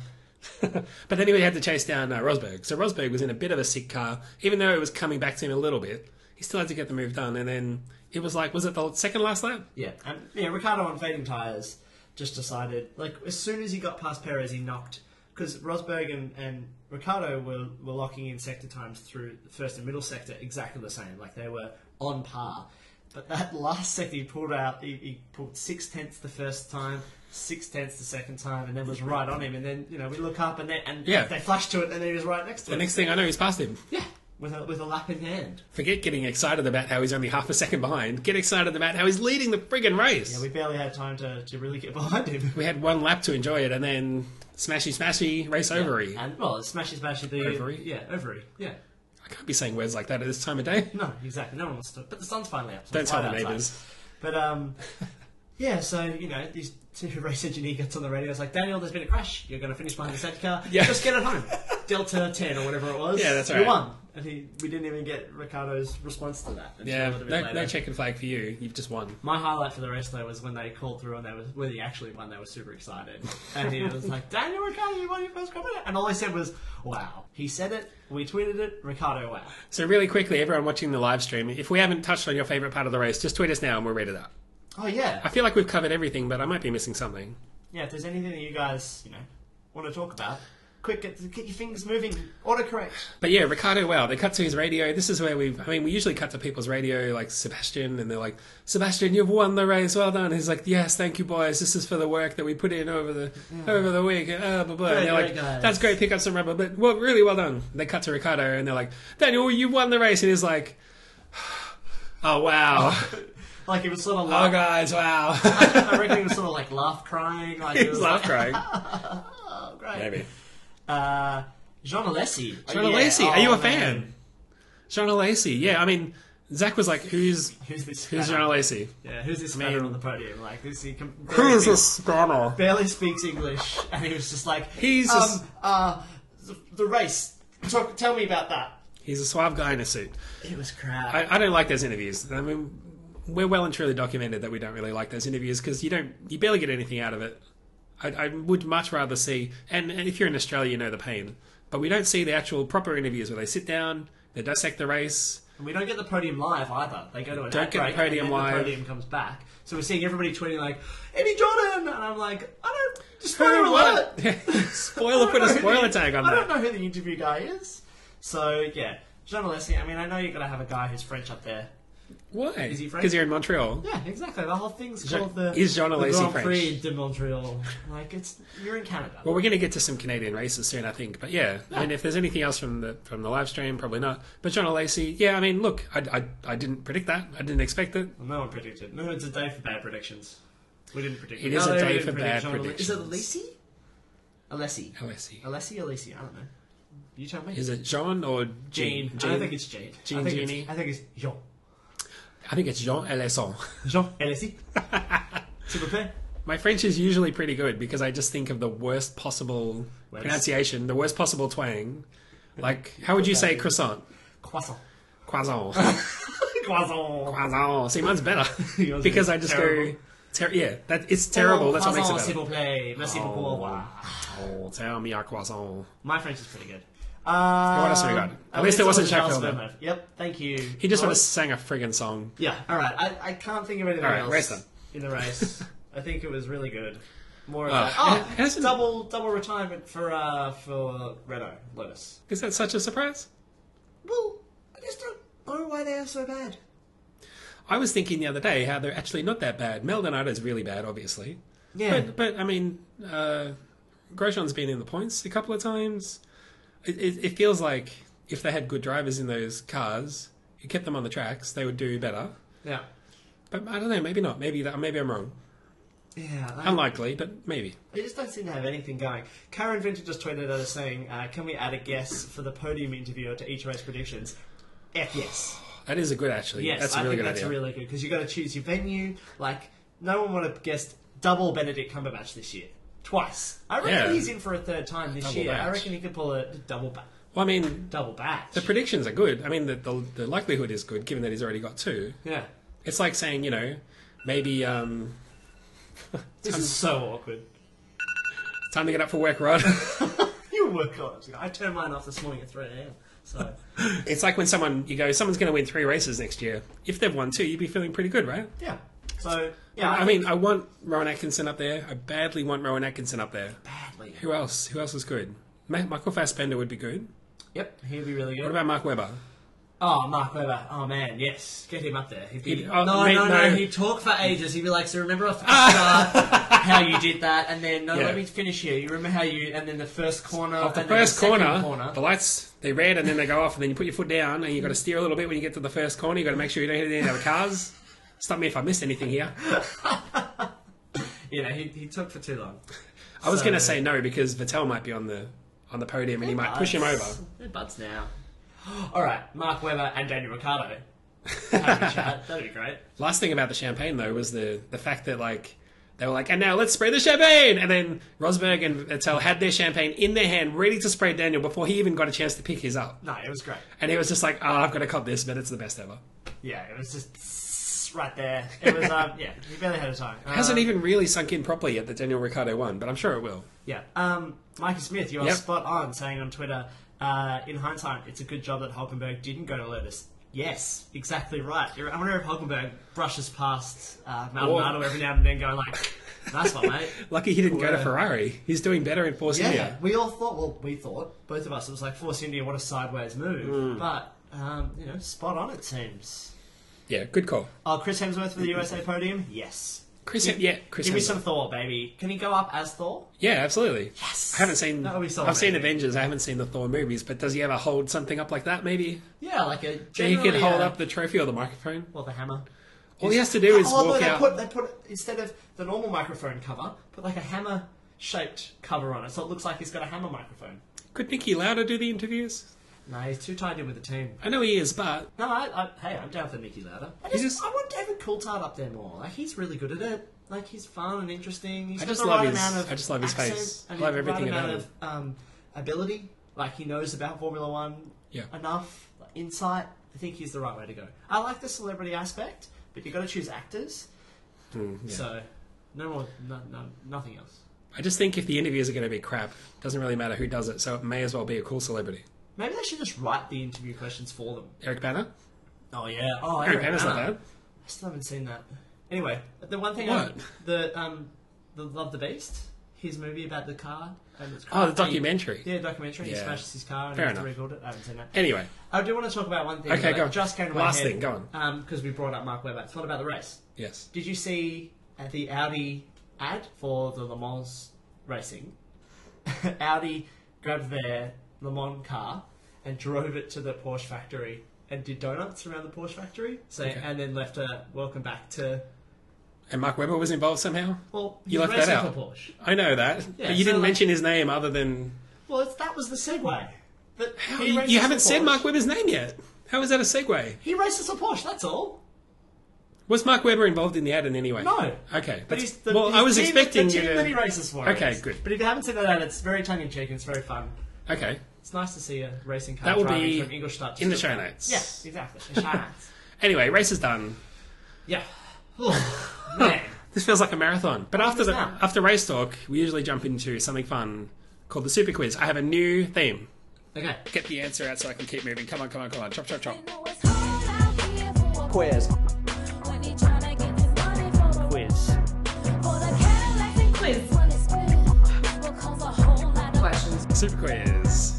But then he had to chase down Rosberg. So Rosberg was in a bit of a sick car, even though it was coming back to him a little bit. He still had to get the move done, and then it was was it the second last lap? Yeah, and Ricciardo on fading tyres just decided, as soon as he got past Perez, he knocked, because Rosberg and Ricciardo were locking in sector times through the first and middle sector exactly the same, they were on par. But that last sector he pulled out, he pulled 6/10 the first time, 6/10 the second time, and then was right on him, and then, we look up and they flashed to it, and then he was right next to him. The next thing I know, he's past him. Yeah. With a lap in hand. Forget getting excited about how he's only half a second behind. Get excited about how he's leading the friggin' race. Yeah, we barely had time to really get behind him. We had 1 lap to enjoy it, and then smashy, race overy. And, smashy, ovary. Yeah, ovary, yeah. I can't be saying words like that at this time of day. No, exactly. No one wants to. But the sun's finally up. So don't tell the neighbours. But, yeah, so, these race engineer gets on the radio. It's like, Daniel, there's been a crash. You're going to finish behind the safety car. Yeah. Just get it home. Delta 10 or whatever it was. Yeah, that's right. You won. And we didn't even get Ricciardo's response to that. Yeah, no checkered flag for you. You've just won. My highlight for the race, though, was when they called through and when he actually won, they were super excited. And he was like, Daniel Ricciardo, you won your first Grand Prix. And all he said was, wow. He said it, we tweeted it, Ricciardo, wow. So really quickly, everyone watching the live stream, if we haven't touched on your favourite part of the race, just tweet us now and we'll read it out. Oh, yeah. I feel like we've covered everything, but I might be missing something. Yeah, if there's anything that you guys, want to talk about, Quick, get your fingers moving. Autocorrect. But yeah, Ricardo, wow, they cut to his radio. This is where we usually cut to people's radio, like Sebastian, and they're like, Sebastian, you've won the race, well done. He's like, yes, thank you, boys. This is for the work that we put in over the week. Blah, blah, blah. And they're like, guys. That's great, pick up some rubber, but really well done. They cut to Ricardo, and they're like, Daniel, you won the race. And he's like, oh, wow. Like he was sort of oh, guys, wow. I reckon he was sort of like laugh crying. Like he was laugh crying. Oh, great. Maybe. Jean Alesi. Jean Alesi, are you a fan? Jean Alesi, yeah. I mean, Zach was like, "Who's this? Who's Jean Alesi? Yeah, who's this man on the podium? Like this, who's this spanner? Barely speaks English, and he was just like, he's the race. Tell me about that. He's a suave guy in a suit. It was crap. I don't like those interviews. I mean, we're well and truly documented that we don't really like those interviews because you barely get anything out of it. I would much rather see, and if you're in Australia, you know the pain, but we don't see the actual proper interviews where they sit down, they dissect the race. And we don't get the podium live either. They go to an ad break, and then the podium comes back. So we're seeing everybody tweeting like, Eddie Jordan! And I'm like, I don't... Spoiler alert! Put a spoiler tag on that. I don't know who the interview guy is. So, yeah. Jean Alesi, I mean, I know you've got to have a guy who's French up there. Why? Is he French? Because you're in Montreal. Yeah, exactly. The whole thing's called the Jean Alesi Grand French? Prix de Montreal. Like, you're in Canada. Well, we're going to get to some Canadian races soon, I think. But yeah, I mean, if there's anything else from the live stream, probably not. But Jean Alesi, yeah, I mean, look, I didn't predict that. I didn't expect it. Well, no one predicted. No, it's a day for bad predictions. We didn't predict it. It is a day for bad predictions. Is it Alesi? Alesi. Alesi. Alesi, I don't know. You tell me. Is it Jean or Jean? I don't think it's Jade. Jean I think it's Jean. I think it's Jean Alesi. Jean Alesi. S'il vous plaît. My French is usually pretty good because I just think of the worst possible pronunciation, the worst possible twang. Like, how would you say croissant? Croissant. Croissant. Croissant. Croissant. See, mine's better because I just terrible. Go. It's terrible. That's what makes it better. S'il vous plaît. Merci beaucoup. Au revoir. Oh, tell me a croissant. My French is pretty good. What else have we got? At least it wasn't Jacques Villeneuve. Yep, thank you. He just sang a friggin' song. Yeah, alright. I can't think of anything else race done. in the race. I think it was really good. More of that. Double retirement for Renault, Lotus. Is that such a surprise? Well, I just don't know why they are so bad. I was thinking the other day how they're actually not that bad. Maldonado's really bad, obviously. Yeah. But I mean, Grosjean's been in the points a couple of times. It feels like if they had good drivers in those cars, who kept them on the tracks, they would do better. Yeah. But I don't know, maybe not. Maybe I'm wrong. Yeah. Unlikely, but maybe. They just don't seem to have anything going. Karen Vinter just tweeted at us saying, can we add a guess for the podium interviewer to each race predictions? Yes. That is a good, actually. Yes, that's a really good idea. That's really good, because you've got to choose your venue. Like, no one would have guessed double Benedict Cumberbatch this year. Twice. I reckon he's in for a third time this year. I reckon he could pull a double back. Well, I mean... Double batch. The predictions are good. I mean, the likelihood is good, given that he's already got two. Yeah. It's like saying, maybe... This is so awkward. It's time to get up for work, Rod. You work on it. I turned mine off this morning at 3 a.m. So it's like when someone's going to win 3 races next year. If they've won 2, you'd be feeling pretty good, right? Yeah. So, yeah. I want Rowan Atkinson up there. I badly want Rowan Atkinson up there. Badly. Who else? Who else is good? Michael Fassbender would be good. Yep, he'd be really good. What about Mark Webber? Oh, Mark Webber. Oh, man, yes. Get him up there. No. He'd talk for ages. He'd be like, so remember off the start how you did that, and then, let me finish here. You remember how you, and then the first corner, off the first corner, the lights, they're red, and then they go off, and then you put your foot down, and you've got to steer a little bit when you get to the first corner. You've got to make sure you don't hit any other cars. Stop me if I missed anything here. He took for too long. I was going to say no, because Vettel might be on the podium, and he might push him over. They're buds now. All right, Mark Webber and Daniel Ricciardo. Have a chat. That'd be great. Last thing about the champagne, though, was the fact that, they were like, and now let's spray the champagne! And then Rosberg and Vettel had their champagne in their hand, ready to spray Daniel before he even got a chance to pick his up. No, it was great. And he was just like, I've got to cop this, but it's the best ever. Yeah, it was just right there. It was, he barely had a time. It hasn't even really sunk in properly yet that Daniel Ricciardo won, but I'm sure it will. Yeah. Mikey Smith, you are spot on, saying on Twitter, in hindsight, it's a good job that Hulkenberg didn't go to Lotus. Yes, exactly right. I wonder if Hulkenberg brushes past Maldonado every now and then going like, Nice one, mate. Lucky he didn't go to Well, Ferrari. He's doing better in Force Yeah, India. we all thought. Well, we thought both of us. It was like Force India. What a sideways move. But spot on. It seems. Yeah, good call. Oh, Chris Hemsworth for the USA podium. Yes. Chris Give me Hemsworth. some Thor, baby. Can he go up as Thor? Yeah, absolutely. Yes. I haven't seen. That would be so I've seen amazing. Avengers. I haven't seen the Thor movies. But does he ever hold something up like that? Maybe. Yeah, like a. So he could generally, hold up the trophy or the microphone. Well, the hammer. All he has to do is no, walk they out. They put instead of the normal microphone cover, put like a hammer-shaped cover on it, so it looks like he's got a hammer microphone. Could Nicky Lauda do the interviews? No, he's too tied in with the team. I know he is, but No, hey, I'm down for Nicky Lauda. I want David Coulthard up there more. Like, he's really good at it. Like, he's fun and interesting. He's I got just the love right his- amount of I just love his accent face. and Love the everything right about amount of ability. Like, he knows about Formula One enough. Like, insight. I think he's the right way to go. I like the celebrity aspect, but you've got to choose actors. So, no more, nothing else. I just think if the interviews are going to be crap, it doesn't really matter who does it, so it may as well be a cool celebrity. Maybe they should just write the interview questions for them. Eric Banner? Oh yeah. Oh, Eric Banner's not Banner. bad. I still haven't seen that. Anyway, the one thing What? the Love the Beast, his movie about the car. And it's Oh, the documentary. Yeah, documentary. He Yeah. smashes his car and Fair he has to enough. rebuild it. I haven't seen that. Anyway. I do want to talk about one thing. Okay, that go on. just came to my Last head. thing, go on. Because we brought up Mark Webber. It's not about the race. Yes. Did you see the Audi ad for the Le Mans racing? Audi grabbed their Le Mans car and drove it to the Porsche factory and did donuts around the Porsche factory. So Okay. and then left a welcome back to. And Mark Webber was involved somehow? Well, You he's left that racing out. for Porsche. I know that. Yeah, but you so, didn't like- mention his name other than... Well, that was the segue. That How, he you races haven't for said Porsche. Mark Webber's name yet. How is that a segue? He races a Porsche. That's all. Was Mark Webber involved in the ad in any way? No. Okay. But that's- he's the, well, his I was team, expecting the you team to... that he races for. Okay, is. good. But if you haven't seen that ad, it's very tongue in cheek and it's very fun. Okay. It's nice to see a racing car That will driving be from Ingolstadt to in the Stuttgart. show notes. Yes, exactly. The show notes. Anyway, race is done. Yeah. Man. This feels like a marathon. But after is that? after race talk, we usually jump into something fun called the Super Quiz. I have a new theme. Okay. Get the answer out so I can keep moving. Come on. Chop, chop, chop. Quiz. Quiz. Questions. Super Quiz.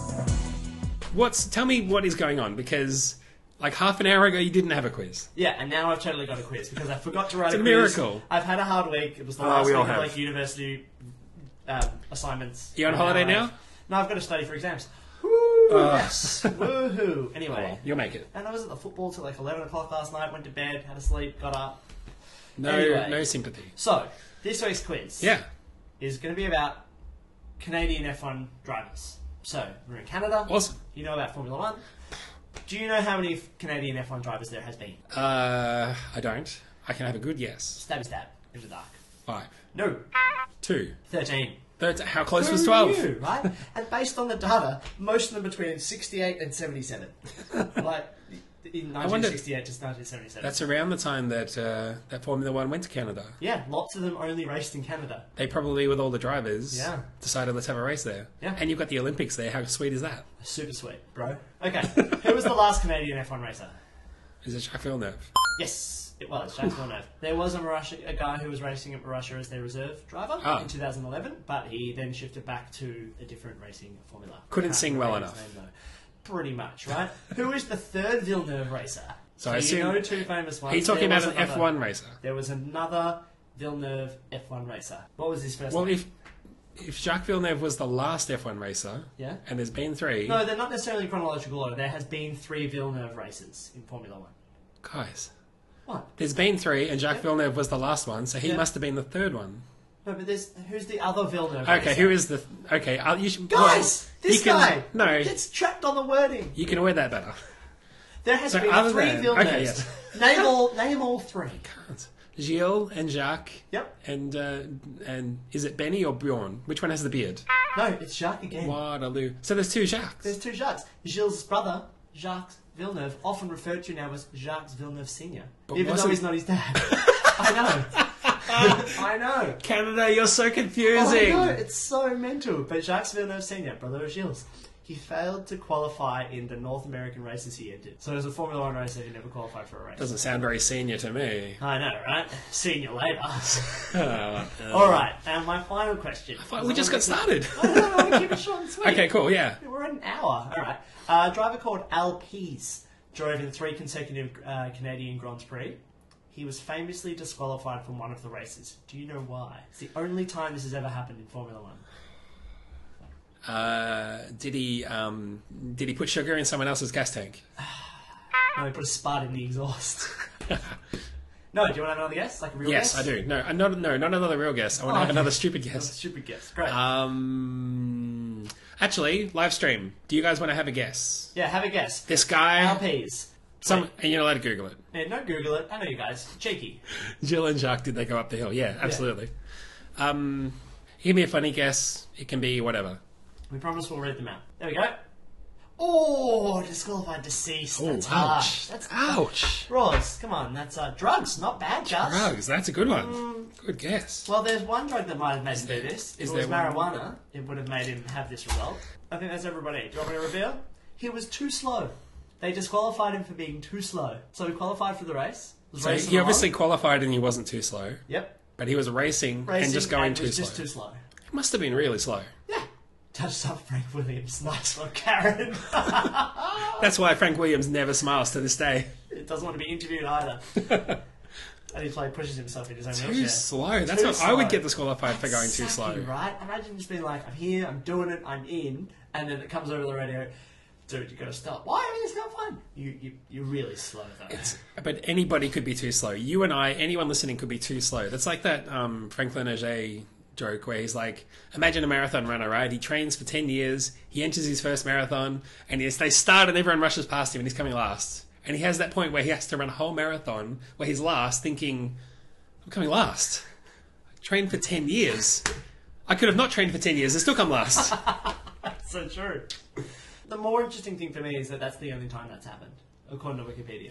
Tell me what is going on, because like half an hour ago you didn't have a quiz. Yeah, and now I've totally got a quiz because I forgot to write It's a quiz. miracle. I've had a hard week. It was the Oh, last we week all of have. like university assignments. You on And holiday now? No, I've got to study for exams. Woo! Yes. Woohoo! Anyway. You'll make it. And I was at the football till like 11 o'clock last night, went to bed, had a sleep, got up. No, Anyway. no sympathy. So, this week's quiz Yeah. is going to be about Canadian F1 drivers. So, we're in Canada. Awesome. You know about Formula One. Do you know how many Canadian F1 drivers there has been? I don't. I can have a good yes. Stabby stab into the dark. 5. No. 2. 13. How close Who was 12? knew, right? And based on the data, most of them between 68 and 77. Like, in 1968 to 1977. That's around the time that that Formula One went to Canada. Yeah, lots of them only raced in Canada. They probably, with all the drivers, Yeah. decided let's have a race there. Yeah. And you've got the Olympics there. How sweet is that? Super sweet, bro. Okay, who was the last Canadian F1 racer? Is it Jacques Villeneuve? Yes, it was Jacques Villeneuve. There was a guy who was racing at Marussia as their reserve driver in 2011, but he then shifted back to a different racing formula. Couldn't Can't sing well remember his enough. name, though. Pretty much, right? Who is the third Villeneuve racer? So I you assume know two famous ones. Are you talking There about was an another- F1 racer? There was another Villeneuve F1 racer. What was his first Well, name? if Jacques Villeneuve was the last F1 racer, Yeah. and there's been 3, No, they're not necessarily in chronological order. There has been 3 Villeneuve races in Formula One. guys, What? there's been 3, and Jacques Villeneuve was the last one, so he Yeah. must have been the third one. No, but who's the other Villeneuve Okay, racer? who is the... Okay, you should... Guys! well, This you can- guy! No, Gets trapped on the wording. you can word that better. There has So been other 3 than- Villeneuves. okay, yes. Name all 3. Can't. Gilles and Jacques. Yep. And is it Benny or Bjorn? Which one has the beard? No, it's Jacques again. Waterloo. So there's 2 Jacques. There's 2 Jacques. Gilles' brother, Jacques Villeneuve, often referred to now as Jacques Villeneuve Sr. But Even though wasn't- he's not his dad. I know. I know. Canada, you're so Oh, I confusing. know, it's so mental. But Jacques Villeneuve Sr., brother of Gilles, He failed to qualify in the North American races he entered. So as a Formula 1 racer, he never qualified for a race. Doesn't sound very senior to me. I know, right? Seeing you later. All right, and my final question. We just got started. I want to keep it short and sweet. Okay, cool, yeah. We're at an hour. All right. A driver called Al Pease drove in 3 consecutive Canadian Grand Prix. He was famously disqualified from one of the races. Do you know why? It's the only time this has ever happened in Formula 1. Did he put sugar in someone else's gas tank? No, he put a spud in the exhaust. No, do you want to have another guess? Like a real guess? Yes, I do. No, not another real guess. I want to have another stupid guess. Another stupid guess. Great. Actually, live stream. Do you guys want to have a guess? Yeah, have a guess. This guy. Al Pease. And you're allowed to Google it. Yeah, no, Google it. I know you guys. Cheeky. Jill and Jacques, did they go up the hill? Yeah, absolutely. Give me a funny guess. It can be whatever. We promise we'll read them out. There we go. Oh, disqualified, deceased. That's ouch. That's ouch. Roz, come on. That's drugs. Not bad, Gus. Drugs. That's a good one. Good guess. Well, there's one drug that might have made him do this. If it was marijuana, one? it would have made him have this result. I think that's everybody. Do you want me to reveal? He was too slow. They disqualified him for being too slow. So he qualified for the race. So he obviously qualified and he wasn't too slow. Yep. But he was racing and just going too slow. Just too slow. He must have been really slow. Yeah. Touched up Frank Williams. Nice one, Karen. That's why Frank Williams never smiles to this day. He doesn't want to be interviewed either. And he pushes himself in his own wheelchair. Too slow. That's what I would get disqualified for going too slow. Right? Imagine just being like, I'm here, I'm doing it, I'm in, and then it comes over the radio. Dude, you gotta stop. Why? Everything's going fine. You're really slow though. But anybody could be too slow. You and I, anyone listening could be too slow. That's like that Franklin Auger joke where he's like, imagine a marathon runner, right? He trains for 10 years, he enters his first marathon, and they start and everyone rushes past him and he's coming last. And he has that point where he has to run a whole marathon where he's last, thinking, I'm coming last. I trained for 10 years. I could have not trained for 10 years and still come last. That's so true. The more interesting thing for me is that that's the only time that's happened, according to Wikipedia.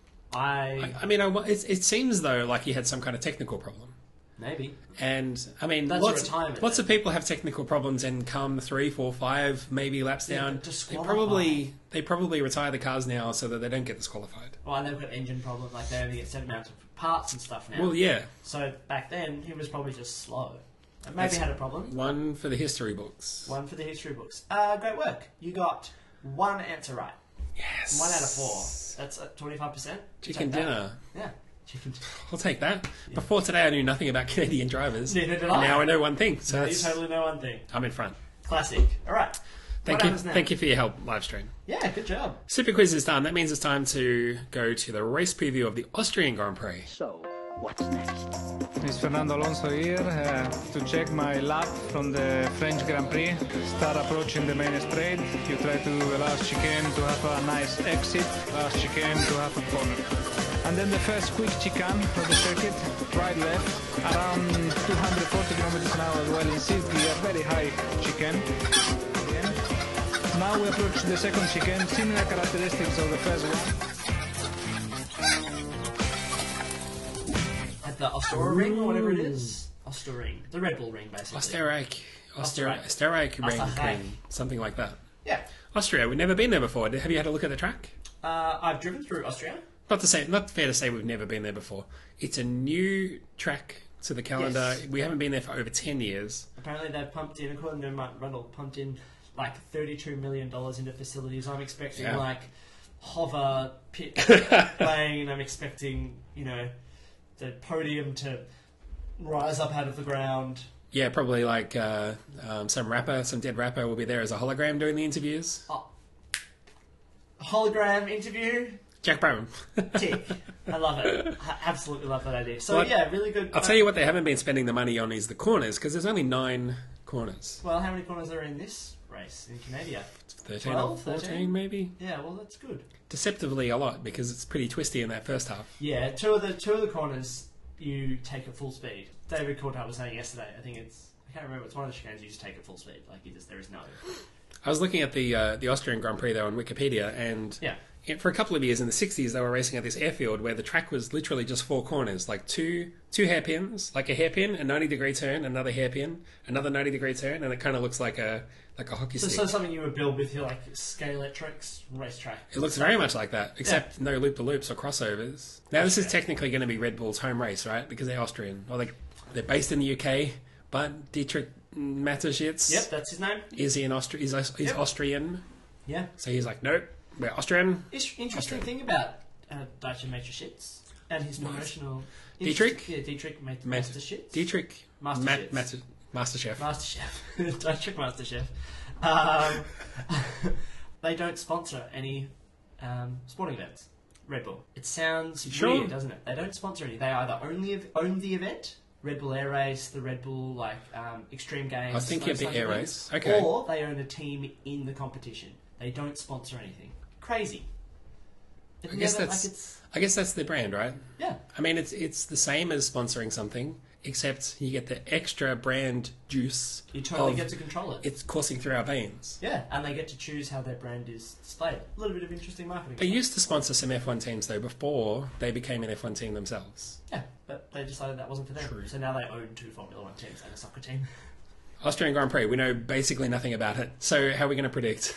It seems, though, like he had some kind of technical problem. Maybe. And, I mean, that's lots of people have technical problems and come 3, 4, 5, maybe laps down. They probably retire the cars now so that they don't get disqualified. Well, and they've got engine problems, like they only get set amounts of parts and stuff now. Well, yeah. So back then, he was probably just slow. And maybe had a problem. One for the history books. Great work. You got one answer right. Yes. 1 out of 4. That's 25%. Chicken dinner. Yeah. I'll take that. Yeah. Before today, I knew nothing about Canadian drivers. Neither did I. Now I know one thing. So you totally know one thing. I'm in front. Classic. All right. Thank you for your help, live stream. Yeah, good job. Super quiz is done. That means it's time to go to the race preview of the Austrian Grand Prix. So, what's next? It's Fernando Alonso here to check my lap from the French Grand Prix. Start approaching the main straight. You try to the last chicane to have a nice exit. Last chicane to have a corner. And then the first quick chicane of the circuit, right left, around 240 kilometers an hour as well in sixth gear, very high chicane. Again. Now we approach the second chicane, similar characteristics of the first one. At the Ostora ring or whatever it is. Ostora ring. The Red Bull ring, basically. Österreich ring. Something like that. Yeah. Austria, we've never been there before. Have you had a look at the track? I've driven through Austria. Not fair to say we've never been there before. It's a new track to the calendar. Yes. We haven't been there for over 10 years. Apparently they've pumped in, according to Mike Rundle, pumped in like $32 million into facilities. I'm expecting like hover pit lane. I'm expecting, the podium to rise up out of the ground. Yeah, probably like some dead rapper will be there as a hologram doing the interviews. Oh. Hologram interview? Jack Brabham. Tick. I love it. I absolutely love that idea. So, really good. I'll tell you what they haven't been spending the money on is the corners, because there's only 9 corners. Well, how many corners are in this race in Canada? 13 or 14, maybe? Yeah, well, that's good. Deceptively a lot, because it's pretty twisty in that first half. Yeah, two of the corners, you take at full speed. David Coulthard was saying yesterday, I can't remember, it's one of the chicanes you just take at full speed. Like, there is no... I was looking at the Austrian Grand Prix though on Wikipedia, and for a couple of years in the 60s, they were racing at this airfield where the track was literally just 4 corners, like two hairpins, like a hairpin, a 90-degree turn, another hairpin, another 90-degree turn, and it kind of looks like a hockey stick. So something you would build with your like Scalextric racetrack. It looks very much like that, except no loop-the-loops or crossovers. Now this is technically going to be Red Bull's home race, right? Because they're Austrian, or they're based in the UK, but Dietrich Mateschitz. Yep, that's his name. Is he an He's Austrian. Yeah. So he's like, nope, we're Austrian. Interesting thing about Dietrich Mateschitz and his professional... Dietrich? Yeah, Dietrich Mateschitz. Dietrich Masterchef. Dietrich Masterchef. They don't sponsor any sporting events. Red Bull. It sounds weird, doesn't it? They don't sponsor any. They either own the event, Red Bull Air Race, the Red Bull Extreme Games. I was thinking of the Air Race. Okay. Or they own a team in the competition. They don't sponsor anything. Crazy. I guess that's their brand, right? Yeah. I mean, it's the same as sponsoring something, except you get the extra brand juice. You totally get to control it. It's coursing through our veins. Yeah, and they get to choose how their brand is displayed. A little bit of interesting marketing. They used to sponsor some F1 teams, though, before they became an F1 team themselves. Yeah, but they decided that wasn't for them. True. So now they own 2 Formula 1 teams and a soccer team. Austrian Grand Prix, we know basically nothing about it. So how are we going to predict?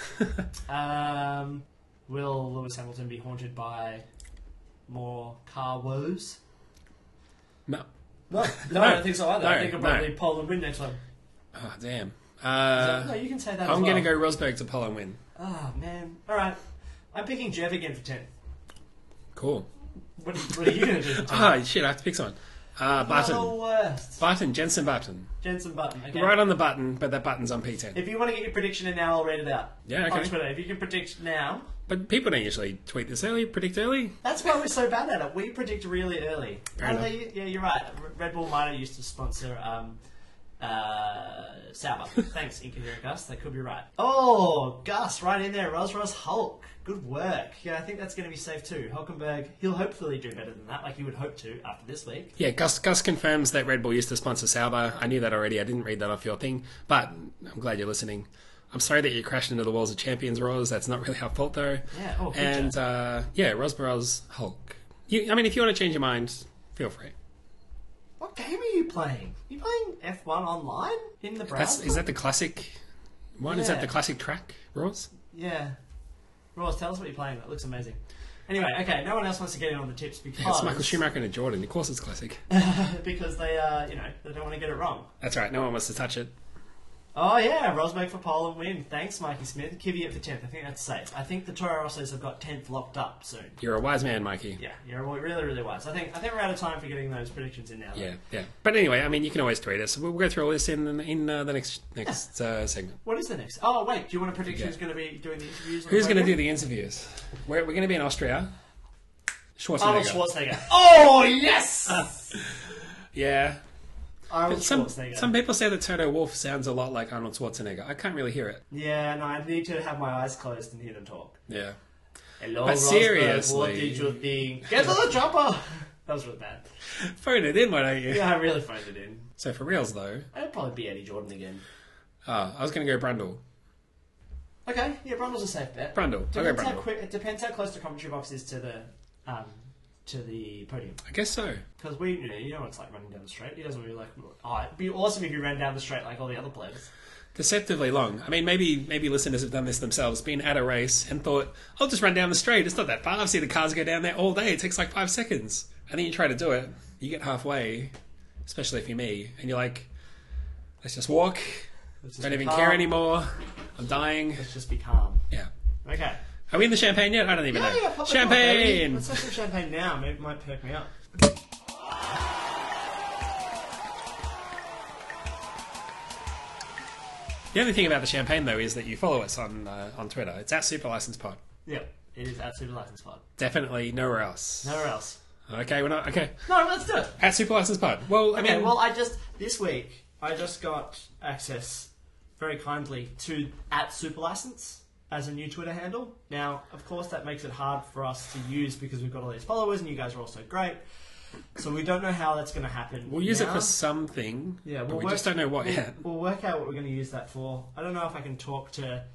Will Lewis Hamilton be haunted by more car woes? No. No, I don't think so either. I think it'll probably pole and win next one. Oh, damn. No, you can say that I'm going to go Rosberg to pole and win. Oh, man. All right. I'm picking Jeff again for 10. Cool. What are you going to do for 10? Oh, shit, I have to pick someone. Button. The worst. Jensen Button. Jensen Button, okay. Right on the button, but that button's on P10. If you want to get your prediction in now, I'll read it out. Yeah, okay. On Twitter. If you can predict now... But people don't usually tweet this early, predict early. That's why we're so bad at it. We predict really early. Yeah, you're right. Red Bull might have used to sponsor Sauber. Thanks, Incoherent Gus. That could be right. Oh, Gus, right in there. Ros Hulk. Good work. Yeah, I think that's going to be safe too. Hulkenberg, he'll hopefully do better than that, like you would hope to after this week. Yeah, Gus confirms that Red Bull used to sponsor Sauber. I knew that already. I didn't read that off your thing, but I'm glad you're listening. I'm sorry that you crashed into the walls of Champions, Ros. That's not really our fault, though. Yeah, and, Rosberg's Hulk. If you want to change your mind, feel free. What game are you playing? Are you playing F1 online in the browser? Is that the classic one? Yeah. Is that the classic track, Ros? Yeah. Ros, tell us what you're playing. That looks amazing. Anyway, okay, no one else wants to get in on the tips because... Yeah, it's Michael Schumacher and Jordan. Of course it's classic. Because they, they don't want to get it wrong. That's right. No one wants to touch it. Oh, yeah, Rosberg for pole and win. Thanks, Mikey Smith. Kvyat for 10th. I think that's safe. I think the Toro Rossos have got 10th locked up soon. You're a wise man, Mikey. Yeah, you're really, really wise. I think we're out of time for getting those predictions in now. Though. Yeah. But anyway, you can always tweet us. We'll go through all this in the next segment. What is the next? Oh, wait, do you want to predict who's going to be doing the interviews? Who's going to do the interviews? We're going to be in Austria. Arnold Schwarzenegger. Oh, yes! Yeah. Some people say that Toto Wolff sounds a lot like Arnold Schwarzenegger. I can't really hear it. Yeah, no, I need to have my eyes closed and hear them talk. Yeah. Hello, but Rosberg, seriously, what did you think? Get to the chopper! That was really bad. Phone it in, why don't you? Yeah, I really phoned it in. So for reals, though... It'd probably be Eddie Jordan again. I was going to go Brundle. Okay, yeah, Brundle's a safe bet. Brundle. I'll go Brundle. It depends how close the commentary box is to the podium. I guess so. Because you know what it's like running down the straight. He doesn't really like... Oh, it'd be awesome if he ran down the straight like all the other players. Deceptively long. I mean, maybe listeners have done this themselves, been at a race and thought, I'll just run down the straight. It's not that far. I've seen the cars go down there all day. It takes like 5 seconds. And then you try to do it. You get halfway, especially if you're me, and you're like, let's just walk. Don't even care anymore. I'm dying. Let's just be calm. Yeah. Okay. Are we in the champagne yet? I don't even know. Yeah, champagne! Let's have some champagne now. Maybe it might perk me up. The only thing about the champagne, though, is that you follow us on Twitter. It's at SuperLicensePod. Yep, it is at SuperLicensePod. Definitely nowhere else. Nowhere else. Okay, we're not... Okay. No, let's do it. At SuperLicensePod. Well, this week, I just got access, very kindly, to at SuperLicense as a new Twitter handle. Now, of course, that makes it hard for us to use because we've got all these followers and you guys are all so great. So we don't know how that's going to happen. We'll use it for something, but we just don't know what yet. We'll work out what we're going to use that for. I don't know if I can talk to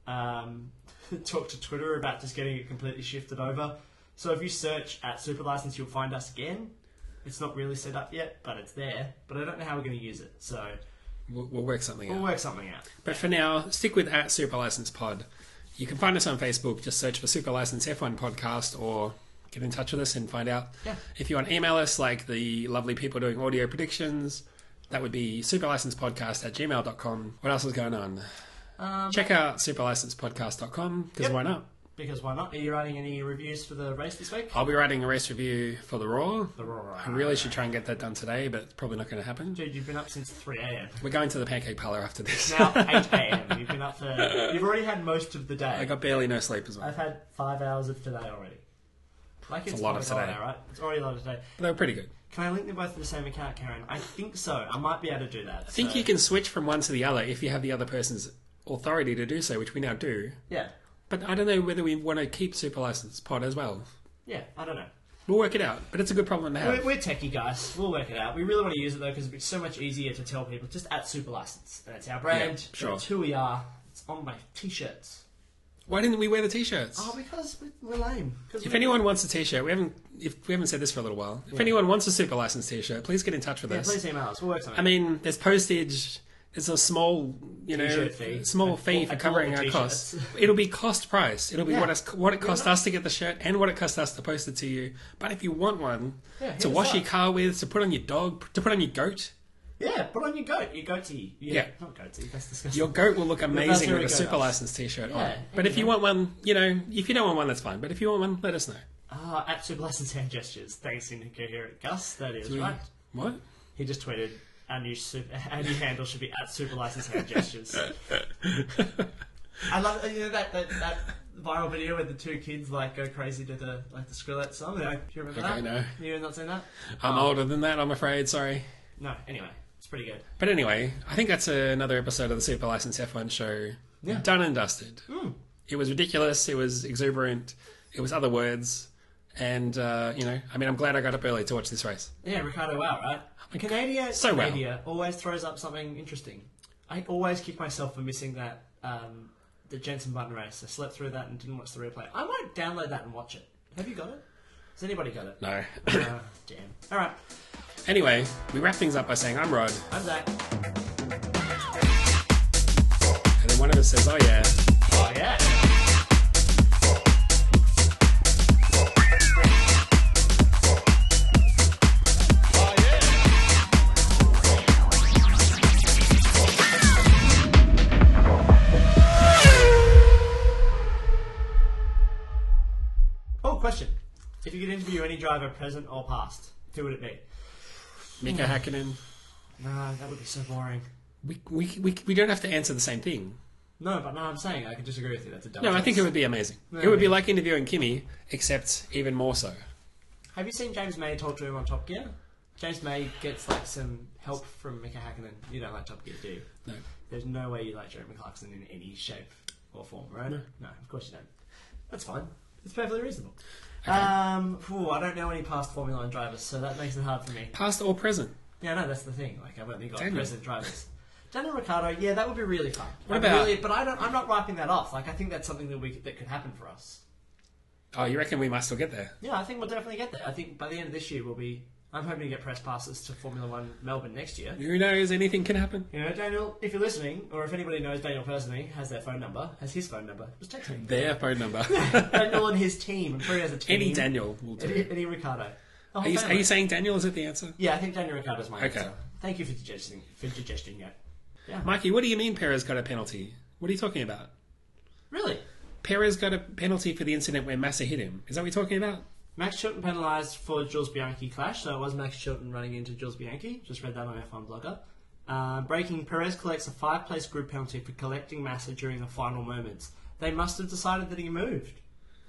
talked to Twitter about just getting it completely shifted over. So if you search at Super License, you'll find us again. It's not really set up yet, but it's there. But I don't know how we're going to use it, so we'll work something out. We'll work something out. But for now, stick with at Super License Pod. You can find us on Facebook. Just search for Super License F1 Podcast, or get in touch with us and find out. Yeah. If you want to email us, like the lovely people doing audio predictions, that would be superlicencepodcast@gmail.com. What else is going on? Check out superlicencepodcast.com, because why not? Because why not? Are you writing any reviews for the race this week? I'll be writing a race review for the Raw. The Raw. I really should try and get that done today, but it's probably not going to happen. Dude, you've been up since 3 a.m. We're going to the pancake parlour after this. Now 8 a.m. You've been up for... You've already had most of the day. I got barely no sleep as well. I've had 5 hours of today already. Like it's a lot of today. Now, right? It's already a lot of today. But they were pretty good. Can I link them both to the same account, Karen? I think so. I might be able to do that. I think you can switch from one to the other if you have the other person's authority to do so, which we now do. Yeah. But I don't know whether we want to keep Super License Pod as well. Yeah, I don't know. We'll work it out, but it's a good problem to have. We're techie guys. We'll work it out. We really want to use it though because it's so much easier to tell people just at Super License. And it's our brand. Yeah, sure. It's who we are. It's on my t-shirts. Why didn't we wear the t-shirts? Oh, because we're lame. If anyone wants a t-shirt, we haven't said this for a little while. If anyone wants a Super License t-shirt, please get in touch with us. Please email us. We'll work something. I mean, there's postage. It's a small, fee for covering our costs. It'll be cost price. It'll be what it cost us to get the shirt and what it cost us to post it to you. But if you want one to wash your car with, to put on your dog, to put on your goat. Yeah, put on your goat. Your goatee. Not goatee. That's disgusting. Your goat will look amazing with a Super License t-shirt on. But if you want one, if you don't want one, that's fine. But if you want one, let us know. At Super License hand gestures. Thanks, Incoherent Gus. That is right. What? He just tweeted. Our new handle should be at Super License hand gestures. I love that viral video where the two kids go crazy to the Skrillex song. Do you remember that? No. You've not seen that? I'm older than that, I'm afraid. Sorry. No. Anyway, it's pretty good. But anyway, I think that's another episode of the Super License F1 show. Yeah. Done and dusted. It was ridiculous. It was exuberant. It was other words. And, I'm glad I got up early to watch this race. Yeah, Ricardo, wow, right? Canada always throws up something interesting. I always kick myself for missing that, the Jensen Button race. I slept through that and didn't watch the replay. I might download that and watch it. Have you got it? Has anybody got it? No. Damn. All right. Anyway, we wrap things up by saying, I'm Rod. I'm Zach. And then one of us says, oh yeah. Oh yeah. Question. If you could interview any driver, present or past, who would it be? Mika Hakkinen. No, that would be so boring. We don't have to answer the same thing. No, but I'm saying I could disagree with you. That's a dumb No, choice. I think it would be amazing. It would be like interviewing Kimi, except even more so. Have you seen James May talk to him on Top Gear? James May gets some help from Mika Hakkinen. You don't like Top Gear, do you? No. There's no way you like Jeremy Clarkson in any shape or form, right? No, of course you don't. That's fine. It's perfectly reasonable. Okay. I don't know any past Formula 1 drivers, so that makes it hard for me. Past or present? Yeah, no, that's the thing. I've only got present drivers. Daniel Ricciardo, yeah, that would be really fun. What about? But I'm not wiping that off. I think that's something that could happen for us. Oh, you reckon we might still get there? Yeah, I think we'll definitely get there. I think by the end of this year I'm hoping to get press passes to Formula 1 Melbourne next year. Who knows? Anything can happen. Daniel, if you're listening, or if anybody knows Daniel personally, has his phone number, just text me. Their phone number. Daniel and his team. I'm sure he has a team. Any Daniel will do. Any Ricardo. Are you saying Daniel? Is it the answer? Yeah, I think Daniel Ricciardo's my answer. Thank you for suggesting that. Yeah. Mikey, what do you mean Perez got a penalty? What are you talking about? Really? Perez got a penalty for the incident where Massa hit him. Is that what you're talking about? Max Chilton penalised for Jules Bianchi clash, so it was Max Chilton running into Jules Bianchi. Just read that on F1 Blogger. Breaking, Perez collects a 5-place group penalty for collecting Massa during the final moments. They must have decided that he moved.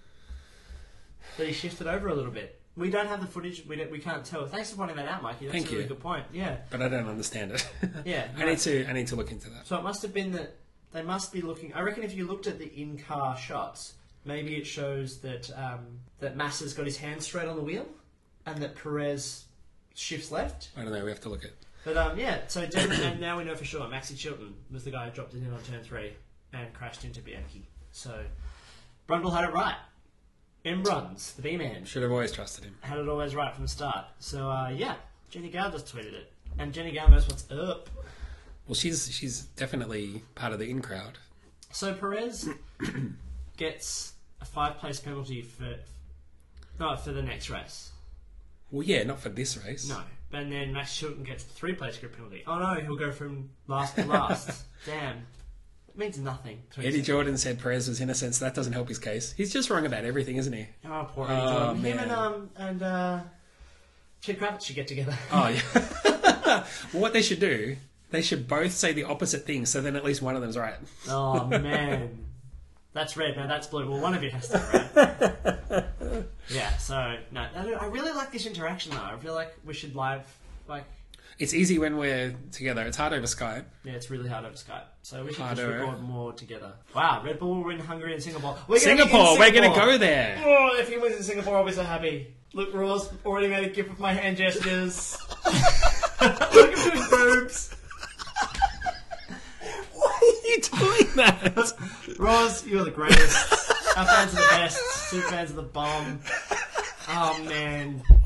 That he shifted over a little bit. We don't have the footage. We can't tell. Thanks for pointing that out, Mikey. That's a really good point. Yeah. But I don't understand it. Yeah. I need to look into that. So it must have been that they must be looking. I reckon if you looked at the in-car shots, maybe it shows that that Massa's got his hand straight on the wheel, and that Perez shifts left. I don't know. We have to look at. But yeah. So and now we know for sure Maxi Chilton was the guy who dropped it in on turn 3. and crashed into Bianchi. So Brundle had it right. M. Bruns, the B-man. Should have always trusted him. Had it always right from the start. So, yeah, Jenny Gow just tweeted it. And Jenny Gow knows what's up. Well, she's definitely part of the in-crowd. So Perez gets a 5-place penalty for the next race. Well, yeah, not for this race. No. And then Max Chilton gets a 3-place grid penalty. Oh no, he'll go from last to last. Damn. It means nothing. Eddie Jordan said Perez was innocent, so that doesn't help his case. He's just wrong about everything, isn't he? Oh, poor Eddie Jordan. Him and Chad Kravitz should get together. Oh, yeah. Well, what they should do, they should both say the opposite thing, so then at least one of them's right. Oh, man. That's red, no, that's blue. Well, one of you has to be right. Yeah, so, no, I really like this interaction, though. I feel like we should It's easy when we're together. It's hard over Skype. Yeah, it's really hard over Skype. So we should just record more together. Wow, Red Bull will win Hungary and Singapore. We're going to go there. Oh, if he wins in Singapore, I'll be so happy. Look, Ross already made a gift with my hand gestures. Look at his boobs. Why are you doing that? Ross, you're the greatest. Our fans are the best. Super fans are the bomb. Oh, man.